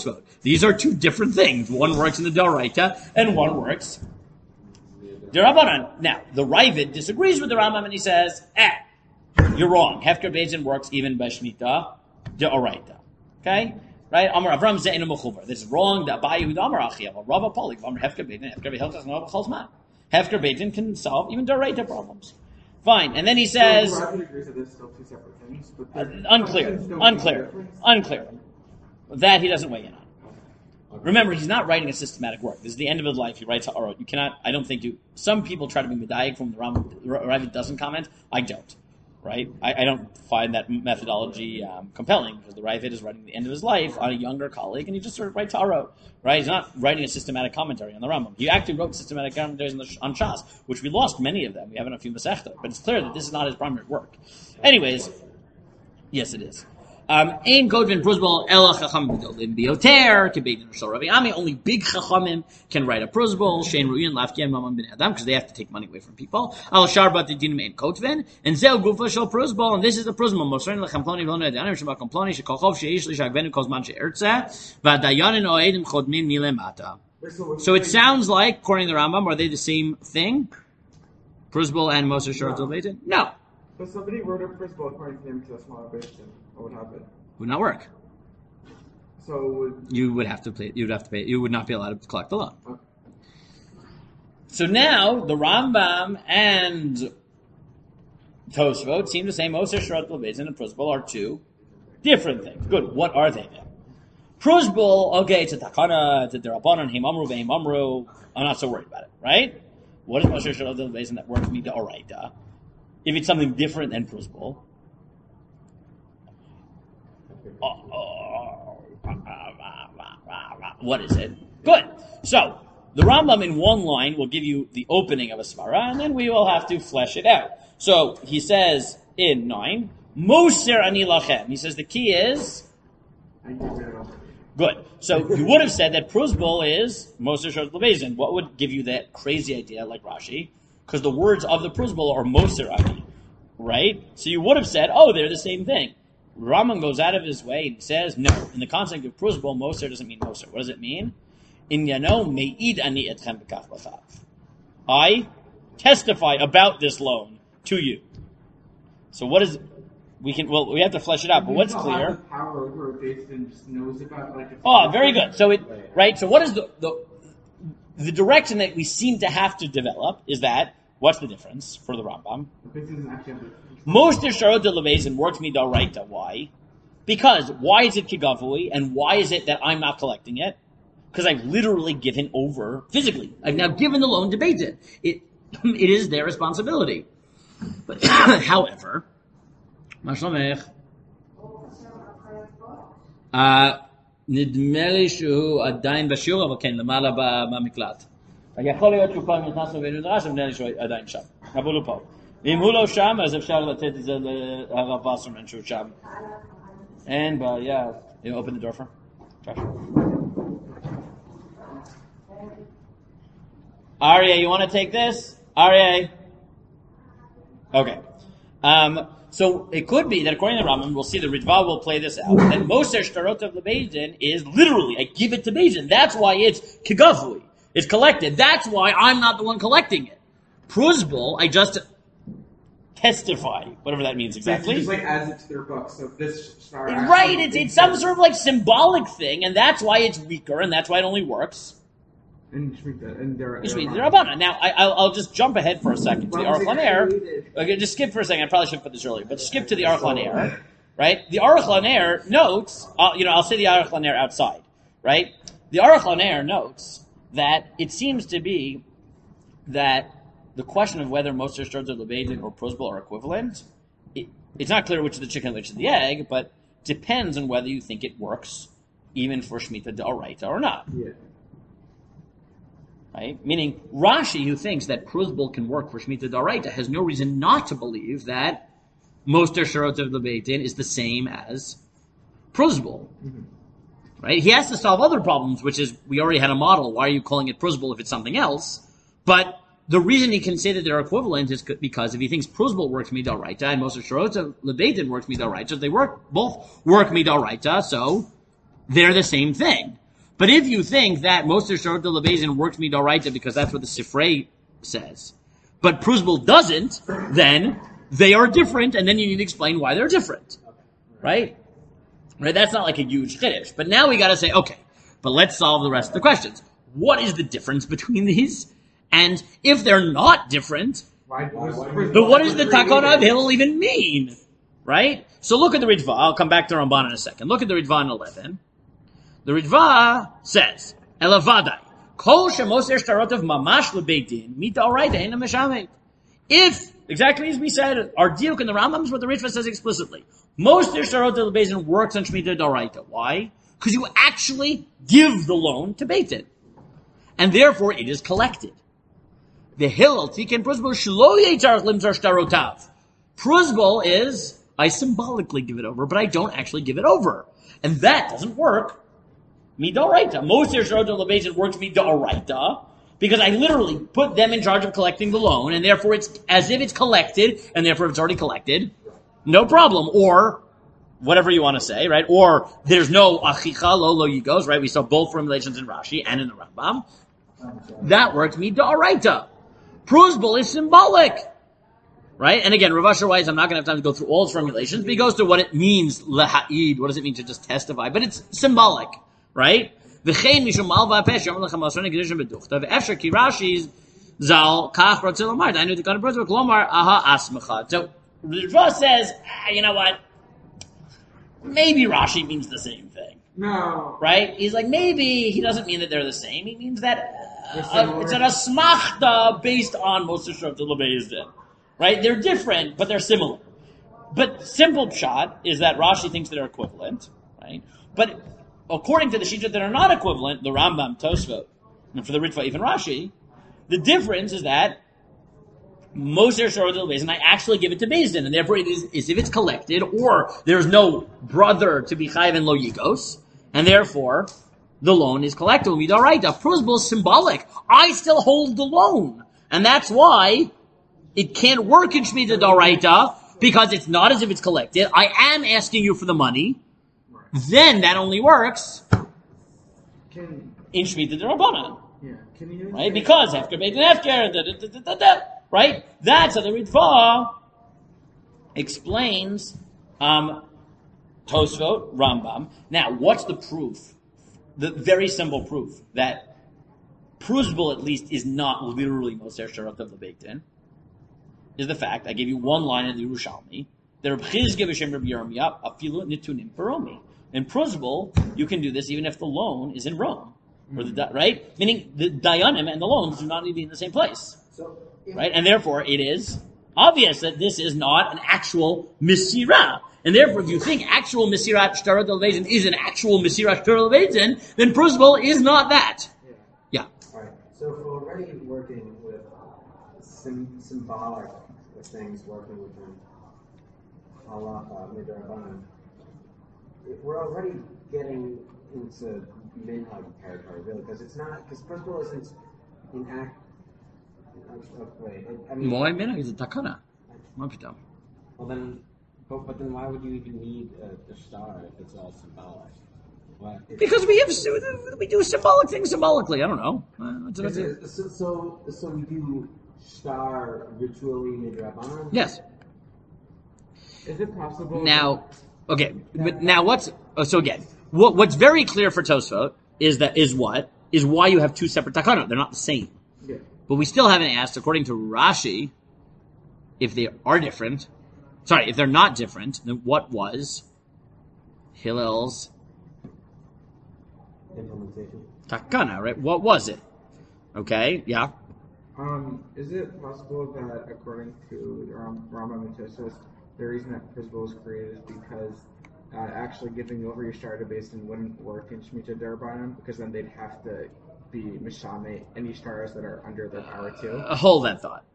These are two different things. One works in the Doraita, and one works the Rabbanan. Now, the Ravid disagrees with the Rambam, and he says, you're wrong. Hefker Beit Din works even by Shemitah Doraita. Okay? Right? Amar Avram Ze'enu Mechuvar. This is wrong. The Abaye Yehuda Amar Achiyav. Rava Polik. Amar Hefker Beit Din. Hefker Beit Din no B'chol Zman. Hefker Beit Din can solve even Doraita problems. Fine. And then he says, So Ravid agrees that there's still two separate things, but unclear. That he doesn't weigh in on. Remember, he's not writing a systematic work. This is the end of his life. He writes Ha'arot. You cannot, I don't think some people try to be medayik from the Rambam. Ravid doesn't comment. I don't. Right? I don't find that methodology compelling, because the Ravid is writing the end of his life on a younger colleague, and he just sort of writes Ha'arot. Right? He's not writing a systematic commentary on the Rambam. He actually wrote systematic commentaries on Shas, which we lost many of them. We have in a few Masechta, but it's clear that this is not his primary work. Anyways, yes, it is. Ein Kodvin Pruzbal Ela Chacham B'Dolim Bioter Kebeitin Shal Ravi Ami. Only big Chachamim can write a Pruzbal. Shein Ruyin Lafkian Mamam Ben Adam, because they have to take money away from people. Al Sharbat Dinim Ein Kodvin and Zel Gufa Shal Pruzbal, and this is the Pruzbal. Mosrein Lechamploni V'Lonei Adanim Shema Komploni Shekolchov Sheish Lishagvenu Kozman She'ertzeh V'Dayanin Oedim Chodmin Milemata. So it sounds like, according to the Rambam, are they the same thing? Pruzbal and Moser Shor Beitin? No. But somebody wrote a principle according to him to a smaller Beit Din. What would happen? Would not work. So you would have to pay. You would have to pay. You would not be allowed to collect the loan. Okay. So now the Rambam and Tosfot seem to say Moser Shorot Beit Din and Pruzbal are two different things. Good. What are they then? Pruzbal, okay, it's a takana, it's a derabanan, heim amru, ve'heim amru. I'm not so worried about it, right? What is Moser Shorot Beit Din that works midoraita? If it's something different than Pruzbal. What is it? Good. So, the Rambam in one line will give you the opening of a svara, and then we will have to flesh it out. So, he says in 9, Moser ani lachem. He says the key is good. So, you would have said that Pruzbal is Moser Shorot Beit Din. What would give you that crazy idea, like Rashi? Because the words of the Pruzbal are Moser ani, right? So you would have said, oh, they're the same thing. Rambam goes out of his way and says, no. In the concept of Pruzbal, Moser doesn't mean Moser. What does it mean? In Yano me'id ani etchem b'kach b'chav. I testify about this loan to you. So what is? We have to flesh it out. But what's clear? Power over a Beit Din just knows about like. Oh, very good. So right. So what is the direction that we seem to have to develop is that. What's the difference for the Rambam? Most Shorot Beit Din works midoraita. Why? Because why is it kigavui, and why is it that I'm not collecting it? Because I've literally given over physically. I've now given the loan to Beit Din. It is their responsibility. But however, nidme li shu adayin b'shiur, אבל כן למעלה במקלט. יכול להיות שהוא פעם נכנס לבית מדרש, ונראה לי שהוא עדיין שם. אבל הוא פה. ואם הוא לא שם, אז אפשר לתת את זה לרב וסרמן שהוא שם. אין בעיה. You open the door for him? Josh. Aryeh, you want to take this? Aryeh? Okay. So it could be that according to Rambam, we'll see the Ritva will play this out, that Moser Shtarot of the Beit Din is literally, I give it to Beit Din. That's why it's kigavui. It's collected. That's why I'm not the one collecting it. Pruzbal, I just testify, whatever that means exactly. Just like adds it to their book. So this right, it's some sort of like symbolic thing, and that's why it's weaker, and that's why it only works. And they're Rabbanan. Now, I'll just jump ahead for a second to the Aruch LaNer. Okay, just skip for a second. I probably should have put this earlier, but skip to the Aruch LaNer, right? The Aruch LaNer notes, I'll say the Aruch LaNer outside, right? The Aruch LaNer notes that it seems to be that the question of whether Moser Shtarot of the Beit Din or Pruzbal are equivalent, it's not clear which is the chicken and which is the egg, but depends on whether you think it works even for Shemitah D'Oraita or not. Yeah. Right? Meaning, Rashi, who thinks that Pruzbal can work for Shemitah D'Oraita, has no reason not to believe that Moser Shtarot of the Beit Din is the same as Pruzbal. Mm-hmm. Right? He has to solve other problems, which is, we already had a model. Why are you calling it Pruzbal if it's something else? But the reason he can say that they're equivalent is because if he thinks Pruzbal works midoraita and Moser Shtarot of the Beit Din works midoraita, they both work midoraita, so they're the same thing. But if you think that Moser Sharot Lebezin works Midoraita because that's what the Sifrei says, but Pruzbul doesn't, then they are different, and then you need to explain why they're different. Right? Right? That's not like a huge chiddush. But now we gotta say, okay, but let's solve the rest of the questions. What is the difference between these? And if they're not different, Why but what does the Takana of Hillel even mean? Right? So look at the Ritva. I'll come back to Ramban in a second. Look at the Ritva in 11. The Ritva says, Elavadai, Kol shemoser shtarot of mamash lebeitin, mita oraita ena meshamet. If, exactly as we said, our diuk in the Rambam is what the Ritva says explicitly. Moser shtarot lebeitin works on Shemitah Doraita. Why? Because you actually give the loan to Beitin. And therefore it is collected. The Hillel, Tiken Pruzbul, Shlo Yitzar Limzar Shtarotav. Pruzbul is, I symbolically give it over, but I don't actually give it over. And that doesn't work. Midoraita. Moser Shtarot Lebeitin works Midoraita, because I literally put them in charge of collecting the loan, and therefore it's as if it's collected, and therefore it's already collected. No problem. Or, whatever you want to say, right? Or, there's no achicha, lo yigos, right? We saw both formulations in Rashi and in the Rambam. That works Midoraita. Pruzbul is symbolic. Right? And again, Rav Asher Weiss, I'm not going to have time to go through all his formulations, but he goes through what it means, leha'id, what does it mean to just testify? But it's symbolic. Right? V'chein mishum malva pesh, yom lechem asron kedushin beduchta, v'efsher ki Rashi's zal kach rotzil omar, dainu tikon pruzbul, klomar aha asmecha. So, Ritva says, you know what? Maybe Rashi means the same thing. No. Right? He's like, maybe he doesn't mean that they're the same. He means that it's an asmachta based on Moser Shtarot Lebeitin. Right? They're different, but they're similar. But simple pshat is that Rashi thinks they're equivalent. Right? But according to the Shita that are not equivalent, the Rambam, Tosfot, and for the Ritva, even Rashi, the difference is that Moser Shtarot Lebeitin, I actually give it to Beis Din, and therefore it is if it's collected, or there's no brother to be chayiv and lo yigos, and therefore the loan is collectible. Midoraita. Pruzbul is symbolic. I still hold the loan, and that's why it can't work in Shemitah Doraita, because it's not as if it's collected. I am asking you for the money. Then that only works in Shemitah D'Rabbanan. Yeah. Can you Right? Because Hefker Beit Hefker, right? That's how the Ritva explains Tosfot, Rambam. Now, what's the proof? The very simple proof that Pruzbul at least is not literally Moser Shtarot Lebeitin is the fact, I gave you one line in the Yerushalmi, that Reb Chizkiah b'Shem Reb Yirmiyah afilu nitunim baromi. In Pruzbul, you can do this even if the loan is in Rome. Or right? Meaning the Dayanim and the loans do not need to be in the same place. Right? And therefore it is obvious that this is not an actual Mesirah. And therefore if you think actual Mesirat Shtarot Lebeitin is an actual Mesirat Shtarot Lebeitin, then Pruzbul is not that. Yeah. Alright, so if we're already working with symbolic things, working with halacha, midrabanan, if we're already getting into minhag territory, really, because it's not, because Pruzbul isn't in act. Wait, I mean. Why minhag is a takana? Well then, but then why would you even need a star if it's all symbolic? Why? Because we do symbolic things symbolically. I don't know. So we do star ritually midrabanan? Yes. Is it possible? Now, okay, but now what's very clear for Tosfot is why you have two separate takanot. They're not the same. Yeah. But we still haven't asked, according to Rashi, if they are different. Sorry, if they're not different, then what was Hillel's Implementation. takana, right? What was it? Okay, yeah. Is it possible that according to Rambam and Tosfos, the reason that Pruzbul was created is because actually giving over your star to Beis Din wouldn't work in Shemitah D'Rabbanan, because then they'd have to be Mishame any stars that are under their power too. Hold that thought.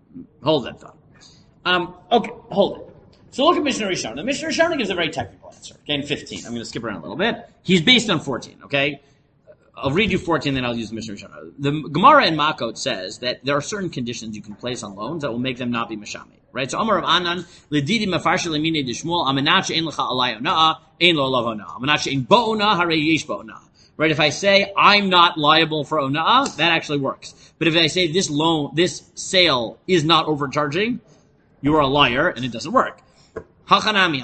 Okay, hold it. So look at Mishnah Rishon. The Mishnah Rishon gives a very technical answer. Okay, in 15. I'm going to skip around a little bit. He's based on 14, okay? I'll read you 14, then I'll use the Mishnah Rishon. The Gemara in Makot says that there are certain conditions you can place on loans that will make them not be Mishame. Right? So Amar of Anan, L'didi mafarshi l'mine d'shmuel, amenat she'en lecha alay ona'ah, ein lo alav ona'ah. Amenat she'en bo'ona'ah, harei yesh bo'ona'ah. right? If I say I'm not liable for ona'ah, that actually works. But if I say this sale is not overcharging, you are a liar, and it doesn't work. Hachanami,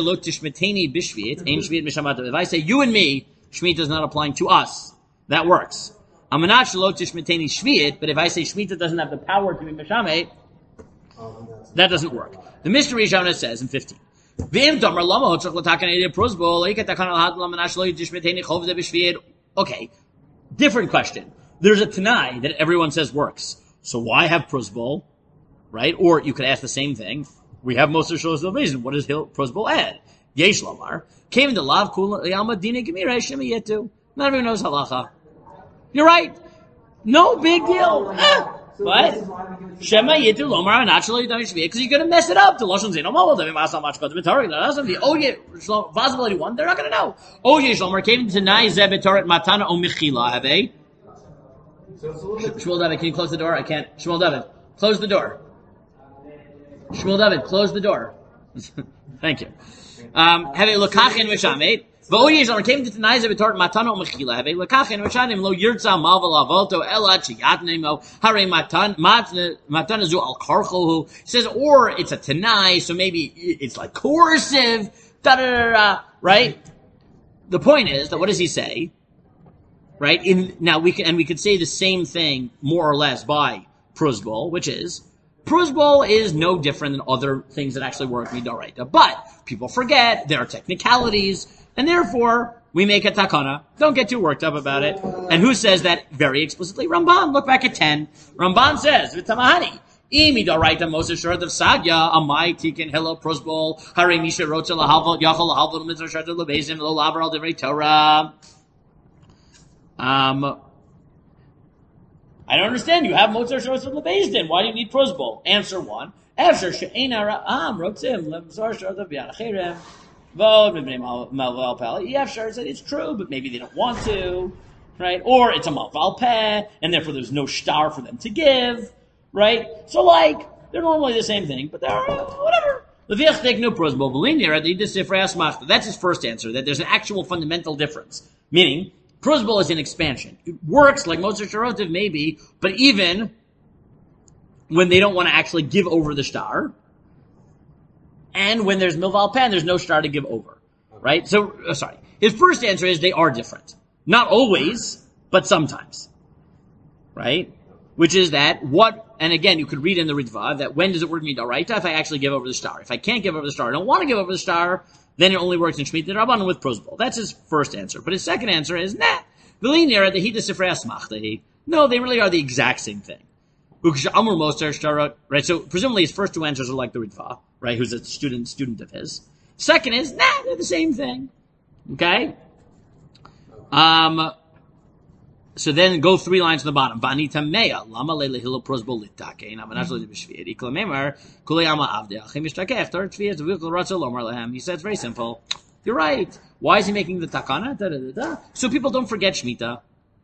if I say you and me, Shemitah is not applying to us, that works. But if I say Shemitah doesn't have the power to be Mishamet, that doesn't work. The Mishnah Rishona says in 15, okay, different question. There's a Tanai that everyone says works. So why have Prusbul, right? Or you could ask the same thing. We have Moser Sholos Lebezdin. What does Prusbul add? Yesh Lomar. Came into Lav Kul Yalma Dina Gemira Shema Yetu. Not everyone knows halacha. You're right. No big deal. What? Shema Yetu Lomar naturally because you're going to mess it up. The Lashon Zeno Mawal Devim Asal Machkot V'Torah. The Oye Vazability one. They're not going to know. Oye Shlomer came into Nai Zeh V'Torah Matana O Mechila. Have they? Shmuel David, can you close the door? I can't. Shmuel David, close the door. Shmuel David, close the door. Thank you. Have a lokachin v'shamet. V'oye Shlomer came into Nai Zeh V'Torah Matana O Mechila. Have a lokachin v'shamet lo yirtza malva lavolto ela chiyatnemo hare matana zu al karchohu. Says, or it's a tanai, so maybe it's like coercive. Da da da da. Right. The point is that what does he say? Right? We could say the same thing more or less by Prusbul, which is Prusbul is no different than other things that actually work midoraita. But people forget there are technicalities, and therefore we make a takana. Don't get too worked up about it. And who says that very explicitly? Ramban. Look back at 10. Ramban says, V'tamahani. Imidoraita Moses Short of Sadya, Amai Tikin Hello Prusbul, Hare Misha Rotza Lahavot, Yachal Lahavot, Mitzvah Short of Lebezim, Lo Lavar Al Divrei Torah. I don't understand. You have Mozart Shos of Lebezdin. Why do you need Prusbul? Answer 1. After She'ena Ra'am Rotzim Lemzar Shos of Yanacherem Vod Mibnei Malval Peh. Yefshar said it's true, but maybe they don't want to, right? Or it's a Malval Peh, and therefore there's no shtar for them to give, right? So they're normally the same thing, but they're whatever. That's his first answer, that there's an actual fundamental difference. Meaning, Prusbul is an expansion. It works like Moser Sharotiv maybe, but even when they don't want to actually give over the shtar, and when there's Milval Pen, there's no shtar to give over. Right? So, his first answer is they are different. Not always, but sometimes. Right? Which is that and again, you could read in the Ritva, that when does it work midoraita? If I actually give over the shtar. If I can't give over the shtar, I don't want to give over the shtar, then it only works in Shemitah Rabbanan with Prusbul. That's his first answer. But his second answer is, nah. No, they really are the exact same thing. Right? So presumably his first two answers are like the Ritva, right? Who's a student of his. Second is, they're the same thing. Okay? So then go 3 lines to the bottom. Vanita mea lama lelehilo prosbol litake. Namanashlo b'shvier. Iklamemer kuleyama avde. Achim tor tzvier tzvikol ratzel lomar lehem. He said it's very simple. You're right. Why is he making the takana? Da, da, da, da. So people don't forget Shemitah.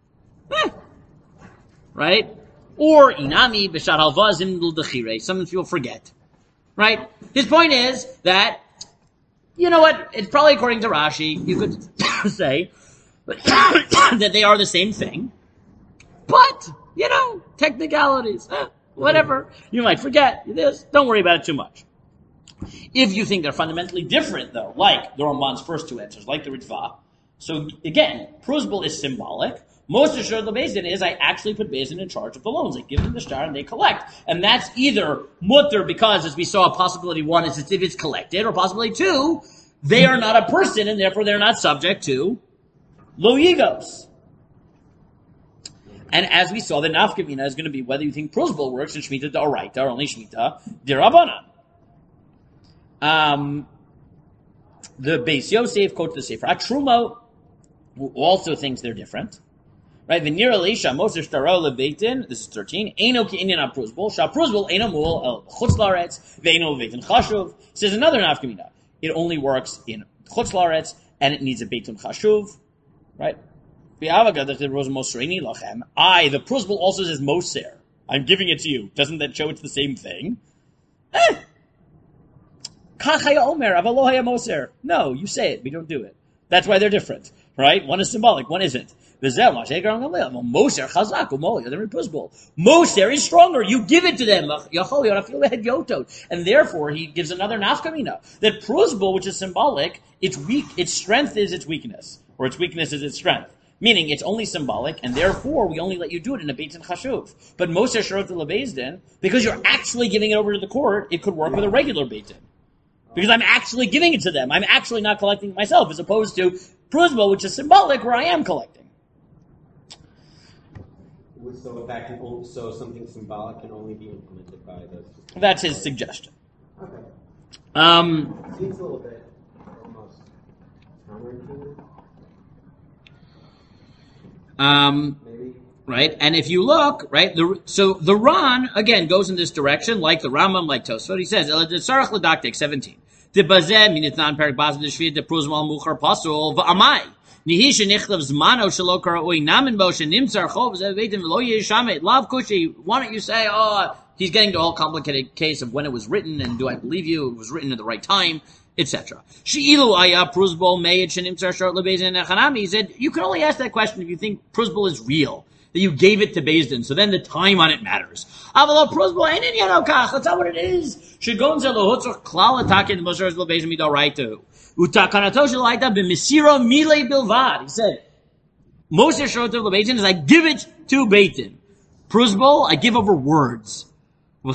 Right? Or inami b'shar halvazim l'dechire. Some people forget. Right? His point is that, you know what? It's probably according to Rashi. You could say that they are the same thing, but technicalities, whatever. You might forget this. Don't worry about it too much. If you think they're fundamentally different, though, like the Ramban's first 2 answers, like the Ritva, so again, Prusbul is symbolic. Most assured the Beis Din is I actually put Beis Din in charge of the loans. I give them the shtar and they collect. And that's either mutter because, as we saw, possibility 1 is if it's collected, or possibility 2, they are not a person and therefore they're not subject to lo yigos. And as we saw, the nafkamina is going to be whether you think Prusbul works in Shemitah d'oraita or only Shemitah d'Rabbanan. The Beis Yosef quotes the Sefer Truma, who also thinks they're different. Right? V'nir Elisha Moser Shtaro LeBeitin. This is 13. Eino ki inyan Prusbul. Sha Prusbul eino mul el chutz laaretz ve'eino Beitin chashuv. Says another nafkamina. It only works in chutz laaretz and it needs a Beitin chashuv. Right? The Prusbul also says Moser. I'm giving it to you. Doesn't that show it's the same thing? No, you say it. We don't do it. That's why they're different. right? One is symbolic, one isn't. Moser is stronger. You give it to them. And therefore, he gives another nafkamina. That prusbul, which is symbolic, its strength is its weakness, or its weakness is its strength. Meaning, it's only symbolic, and therefore, we only let you do it in a Beit Din Chashuv. But Moser Sharot Lebeis Din, because you're actually giving it over to the court, it could work with a regular Beit Din. Because I'm actually giving it to them. I'm actually not collecting it myself, as opposed to prusbul, which is symbolic, where I am collecting. So something symbolic can only be implemented by those. That's his suggestion. Okay. Seems a little bit almost counterintuitive. Maybe. Right, and if you look, right, the Ran again goes in this direction, like the Rambam, like Tosfot. He says, "Sarach ledaktik 17. The bazeh minitnan perik bazeh deshvit the pruzmal muchar pasul v'amai." Nihish nichtav zmano shelo karaui namin bo shenimtzar chov zevedim v'lo yeshamet lav kushi. Why don't you say, he's getting to a whole complicated case of when it was written, and do I believe you? It was written at the right time, etc. She'ilu aya pruzbol meyed shenimtzar short lebezin nechanami. He said, you can only ask that question if you think pruzbol is real, that you gave it to Beis Din, so then the time on it matters. Avalo pruzbol einin yanokach. That's not what it is. Shegon zelohutzach klal atakin mosher lebezin midoraitu. He said, Moshe Shorot of Beit Din is I give it to Beit Din. Pruzbul, I give over words. And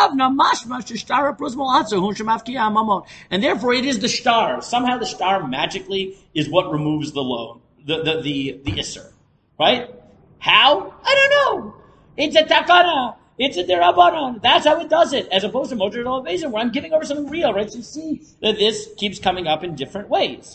therefore it is the star. Somehow the star magically is what removes the loan, the isser. Right? How? I don't know. It's a takana. It's a derabanan. That's how it does it, as opposed to Moshe Shorot Beit Din, where I'm giving over something real, right? So you see that this keeps coming up in different ways.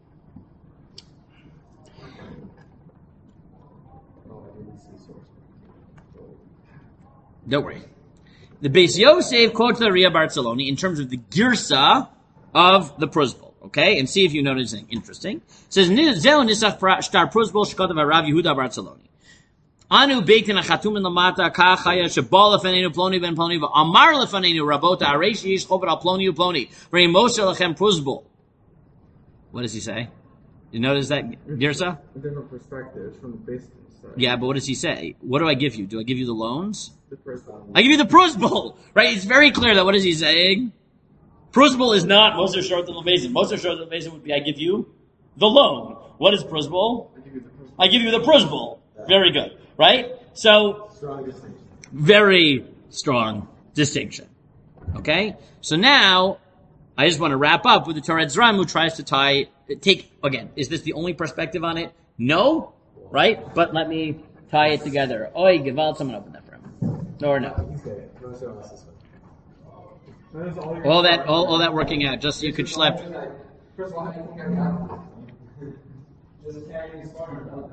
Don't worry. The Beis Yosef quotes the Ria Barceloni in terms of the girsa of the pruzbul. Okay, and see if you notice anything interesting. It says, "Zeu nisach shtar pruzbul shkotav Rav Yehuda Barceloni. Anu beitin achatum in lamata kachaya shabal lefanenu ploni ben ploni v'amar lefanenu rabota areish yish chover al ploni uploni v'rei moser lechem pruzbul." What does he say? You notice that girsa? A different perspective from the Beis Din side. Yeah, but what does he say? What do I give you? Do I give you the loans? The first one. I give you the pruzbul, right? It's very clear that what is he saying? Pruzbul is not Moser Short of Lebeizin. Moser Short of Lebeizin would be I give you the loan. What is pruzbul? I give you the pruzbul. Very good, right? So, Strong distinction. very strong distinction. Okay? So now, I just want to wrap up with the Torah Zram, who tries to is this the only perspective on it? No, right? But let me tie it together. Oi, Gewalt, someone open that for him. Or no. All that working out, just so you could schlep. First of all, I think I got it. Just carrying his phone without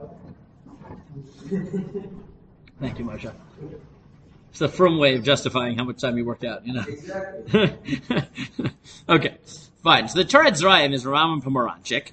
Thank you, Moshe. It's the frum way of justifying how much time you worked out, you know. Exactly. Okay, fine. So the Torah Zrayim is Rambam Pomeranchik.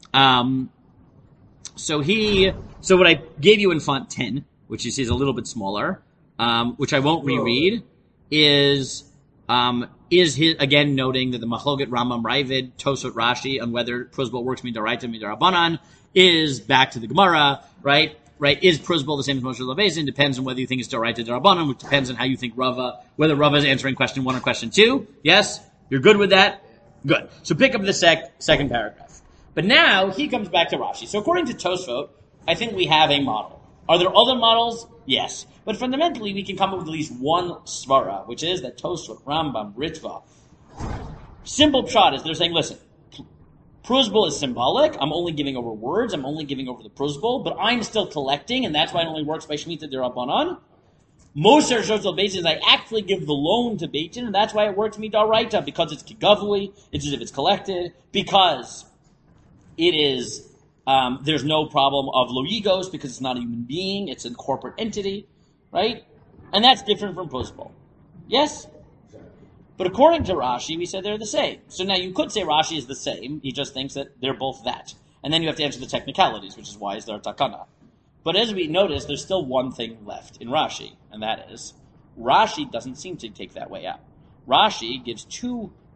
So what I gave you in font 10, which you see is a little bit smaller, which I won't reread, is his, again, noting that the Machloket Rambam Ravid, Tosot Rashi, on whether pruzbul works midaraita midarabanan, is back to the Gemara, right? Right? Is pruzbul the same as Moshe Lebeizin? Depends on whether you think it's daraita darabanan, which depends on how you think whether Rava is answering question 1 or question 2. Yes? You're good with that? Good. So pick up the second paragraph. But now he comes back to Rashi. So according to Tosfot, I think we have a model. Are there other models? Yes. But fundamentally, we can come up with at least one svara, which is that Tosfot, Rambam, Ritva. Simple pshat is they're saying, listen, pruzbul is symbolic. I'm only giving over words. I'm only giving over the pruzbul, but I'm still collecting, and that's why it only works by Shemitah D'Rabbanan. Moser Shorzel Beit Din, I actually give the loan to Beit Din, and that's why it works midaraita, because it's kigavui, it's as if it's collected, because it is, there's no problem of loigos, because it's not a human being, it's a corporate entity, right? And that's different from pruzbul. Yes? But according to Rashi, we said they're the same. So now you could say Rashi is the same, he just thinks that they're both that. And then you have to answer the technicalities, which is why is there a takana. But as we notice, there's still one thing left in Rashi, and that is, Rashi doesn't seem to take that way out. Rashi gives two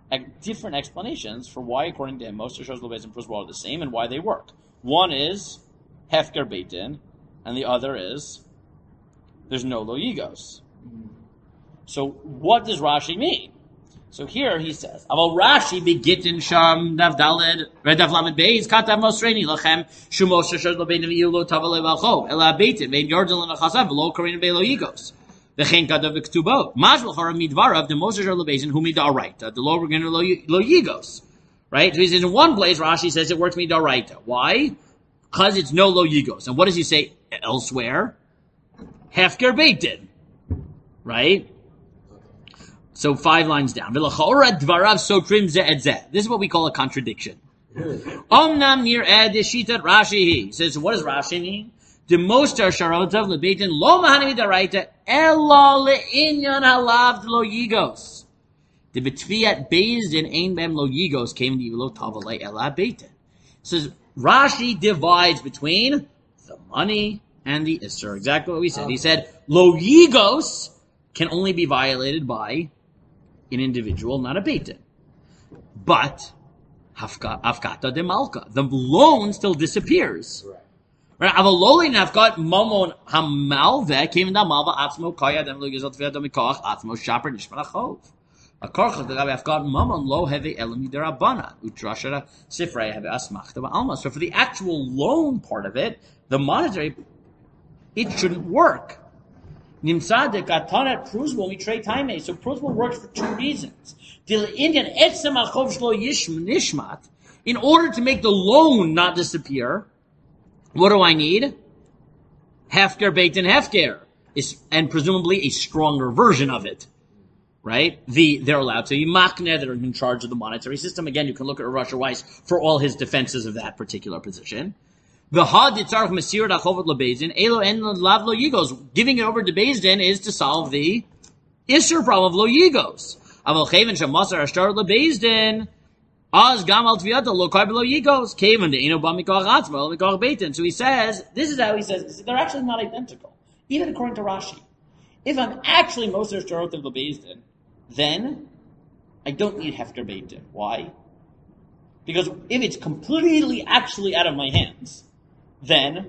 different explanations for why, according to him, most Shos Lo Beis and Prusbul are the same and why they work. One is Hefker Beit Din, and the other is there's no Lo Yigos. So what does Rashi mean? So here he says, "Aval Rashi begitin sham dav daled redav lamed beis katav mosreni lachem shumos sheshad lo beinim ilu tavale valchov ela beitin vein yordel and achasav lo karin beilo yigos v'chein katav v'ktubot mashal haram midvarav the mosher lo beisin hu midaraita the lo regin lo yigos." Right? So he says in one place Rashi says it works midaraita. Why? Because it's no lo yigos. And what does he say elsewhere? Hefker beitin. Right? So 5 lines down. This is what we call a contradiction. Omnam nir edishitat Rashi. He says, what does Rashi mean? The most are sharotav lebeitin lo mahani midaraita elo leinyan halav lo yigos. The betviat bezdin ein bem lo yigos came to lo tavalei ela beitin. Says Rashi divides between the money and the isser. Exactly what we said. He said lo yigos can only be violated by an individual, not a beit din. But hafkata de malka, the loan still disappears. Right? Avaloli nafkat mamon hamalve came in the malva atzmo kaya dem lo yizot v'adam mikach atzmo shaper nishmanachov. A korchot that I've got mamon lo heavy elemi derabana utrashara sifrei have asmachta ba'alma. So for the actual loan part of it, the monetary, it shouldn't work. Nimsad katanet Prusbul we trade time. So Prusbul works for 2 reasons. The Indian etzem achov shlo nishmat. In order to make the loan not disappear, what do I need? Hefker beit and hefker, and presumably a stronger version of it. Right? They're allowed to. Makne, they're in charge of the monetary system. Again, you can look at Rosh Weiss for all his defenses of that particular position. The had yitzarach mesir dachovot lebezdin elo en lav lo yigos. Giving it over to Beis Din is to solve the isser problem of lo yigos. Aval cheven shemasar ashtar lebeis din az gam al tviyata lo kai lo yigos keven de eno ba mikach atzma lo mikach beit din. So he says, this is how he says, they're actually not identical, even according to Rashi. If I'm actually moser shtarot of lebeis din, then I don't need hefker beit din. Why? Because if it's completely actually out of my hands, then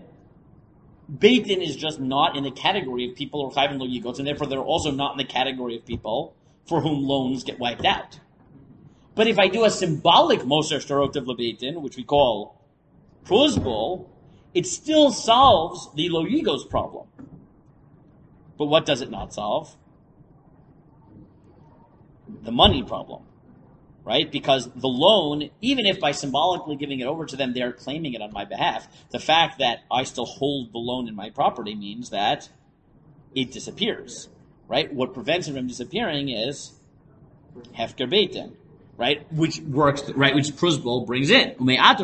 Beit Din is just not in the category of people who are chayvin lo yigos, and therefore they're also not in the category of people for whom loans get wiped out. But if I do a symbolic moser shtarotav lebeit din, which we call Prusbul, it still solves the lo yigos problem. But what does it not solve? The money problem. Right? Because the loan, even if by symbolically giving it over to them, they're claiming it on my behalf, the fact that I still hold the loan in my property means that it disappears. Right? What prevents it from disappearing is hefker beit din, right? Which works, right? Which Prusbul brings in.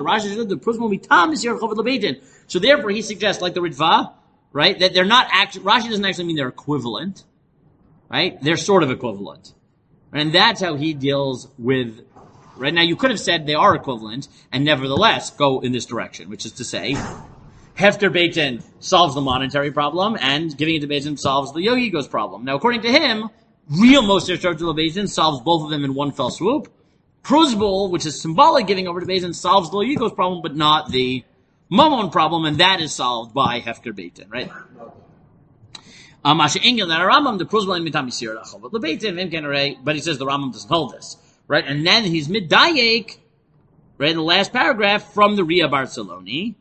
So therefore he suggests, like the Ritva, right? That they're not actually, Rashi doesn't actually mean they're equivalent, right? They're sort of equivalent. And that's how he deals with, right? Now you could have said they are equivalent and nevertheless go in this direction, which is to say, hefker beit din solves the monetary problem and giving it to Beit Din solves the yigos problem. Now according to him, real moser shtarot Beit Din solves both of them in one fell swoop. Prusbul, which is symbolic giving over to Beit Din, solves the yigos problem but not the mammon problem, and that is solved by hefker beit din, right? But he says the Rambam doesn't hold this, right? And then he's middayek, right, in the last paragraph from the Ria Barceloni.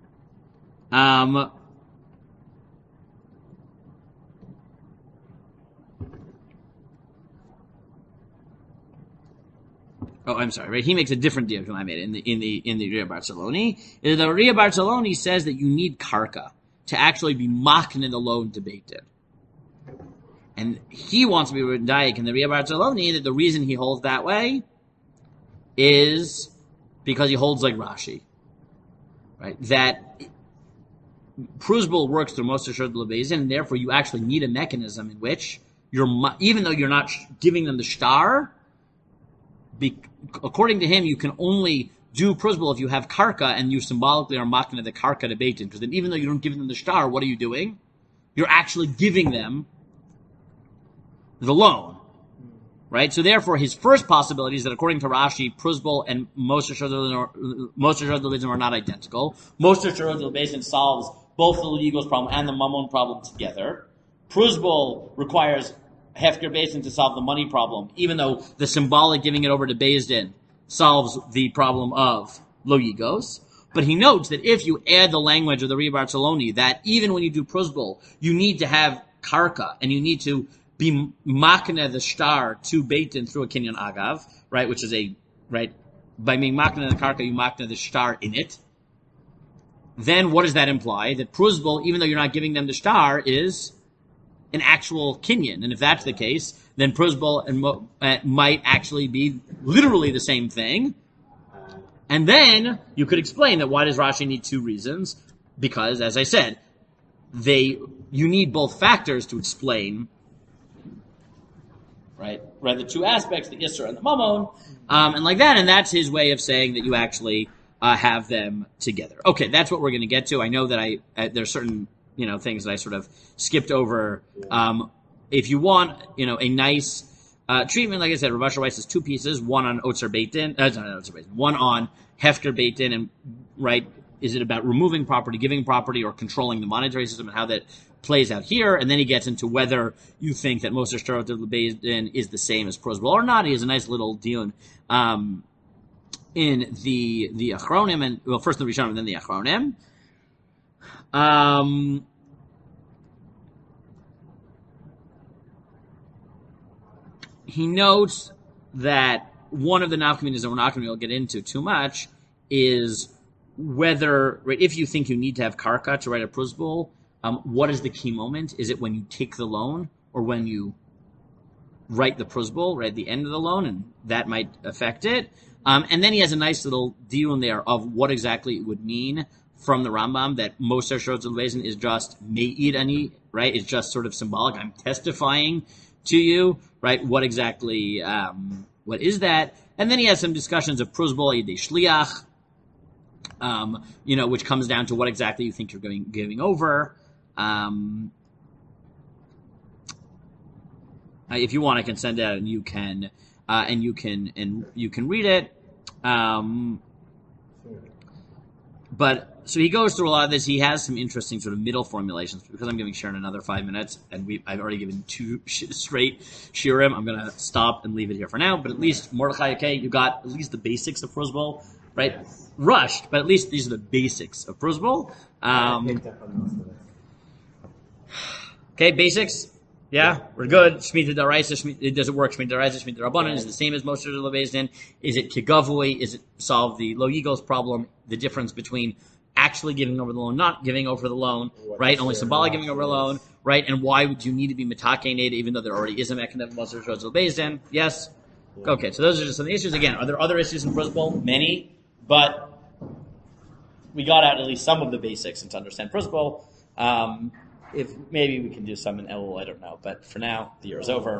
Oh, I'm sorry, right? He makes a different deal from I made in the Ria Barceloni. The Ria Barceloni says that you need karka to actually be machne in the loan to Beit Din. And he wants to be Daik in the Ria Barceloni that the reason he holds that way is because he holds like Rashi. Right? That Prusbul works through most of Shur Lebezin, and therefore you actually need a mechanism in which even though you're not giving them the shtar, according to him, you can only do Prusbul if you have karka and you symbolically are machne the karka to Beit Din. Because then even though you don't give them the shtar, what are you doing? You're actually giving them the loan. right? So therefore, his first possibility is that according to Rashi, Pruzbul and Moshe Shor are not identical. Moshe Shor solves both the Legos problem and the Mammon problem together. Pruzbul requires Hefker Beis to solve the money problem, even though the symbolic giving it over to Beis Din solves the problem of Lo Yigos. But he notes that if you add the language of the Ria Barceloni, that even when you do Pruzbul, you need to have Karka, and you need to be Makna the star to Beit Din through a Kinyan Agav, right, which is right, by being Makna the Karka, you Makna the star in it. Then what does that imply? That Pruzbul, even though you're not giving them the star, is an actual Kinyan. And if that's the case, then Pruzbul and might actually be literally the same thing. And then you could explain that why does Rashi need two reasons? Because, as I said, you need both factors to explain, right, the two aspects, the Isser and the Mammon, and like that. And that's his way of saying that you actually have them together. Okay, that's what we're going to get to. I know that there's certain things that I sort of skipped over. If you want, a nice treatment, like I said, Rav Asher Weiss has two pieces, one on Otzer Beit Din, one on Hefker Beit Din, and right, is it about removing property, giving property, or controlling the monetary system, and how that plays out here. And then he gets into whether you think that Moser Shtarot of Beit Din is the same as Prozbul or not. He has a nice little deal in the Achronim, and well, first the Rishonim and then the Achronim. He notes that one of the nafkaminas that we're not going to get into too much is whether, right, if you think you need to have karka to write a pruzbul, what is the key moment? Is it when you take the loan or when you write the pruzbul, right at the end of the loan, and that might affect it? And then he has a nice little deal in there of what exactly it would mean from the Rambam that Moser Shorot Zilvezin is just me'id ani, right? It's just sort of symbolic. I'm testifying to you, right? What exactly, what is that? And then he has some discussions of Pruzbul Yidei Shliach, which comes down to what exactly you think you're giving over. If you want, I can send it out and you can read it. But so he goes through a lot of this. He has some interesting sort of middle formulations. Because I'm giving Sharon another 5 minutes, and I've already given two straight shiurim. I'm going to stop and leave it here for now. But at least Mordechai, okay, you got at least the basics of Pruzbul, right? Yes. Rushed, but at least these are the basics of Pruzbul. Okay, basics. Yeah, we're good. Shmita Daraisa, does it work? Shmita Daraisa, Shmita Rabbanan is the same as Moshe Beis Din. Is it Kigavui? Is it solve the Lo Yigos problem? The difference between actually giving over the loan, not giving over the loan, right? Only symbolic giving over the loan, right? And why would you need to be metakenated even though there already is a mechanism of Moshe Beis Din? Yes? Yeah. Okay, so those are just some of the issues. Again, are there other issues in Pruzbul? Many, but we got out at least some of the basics and to understand Pruzbul. If maybe we can do some in Elul, I don't know. But for now, the year is over.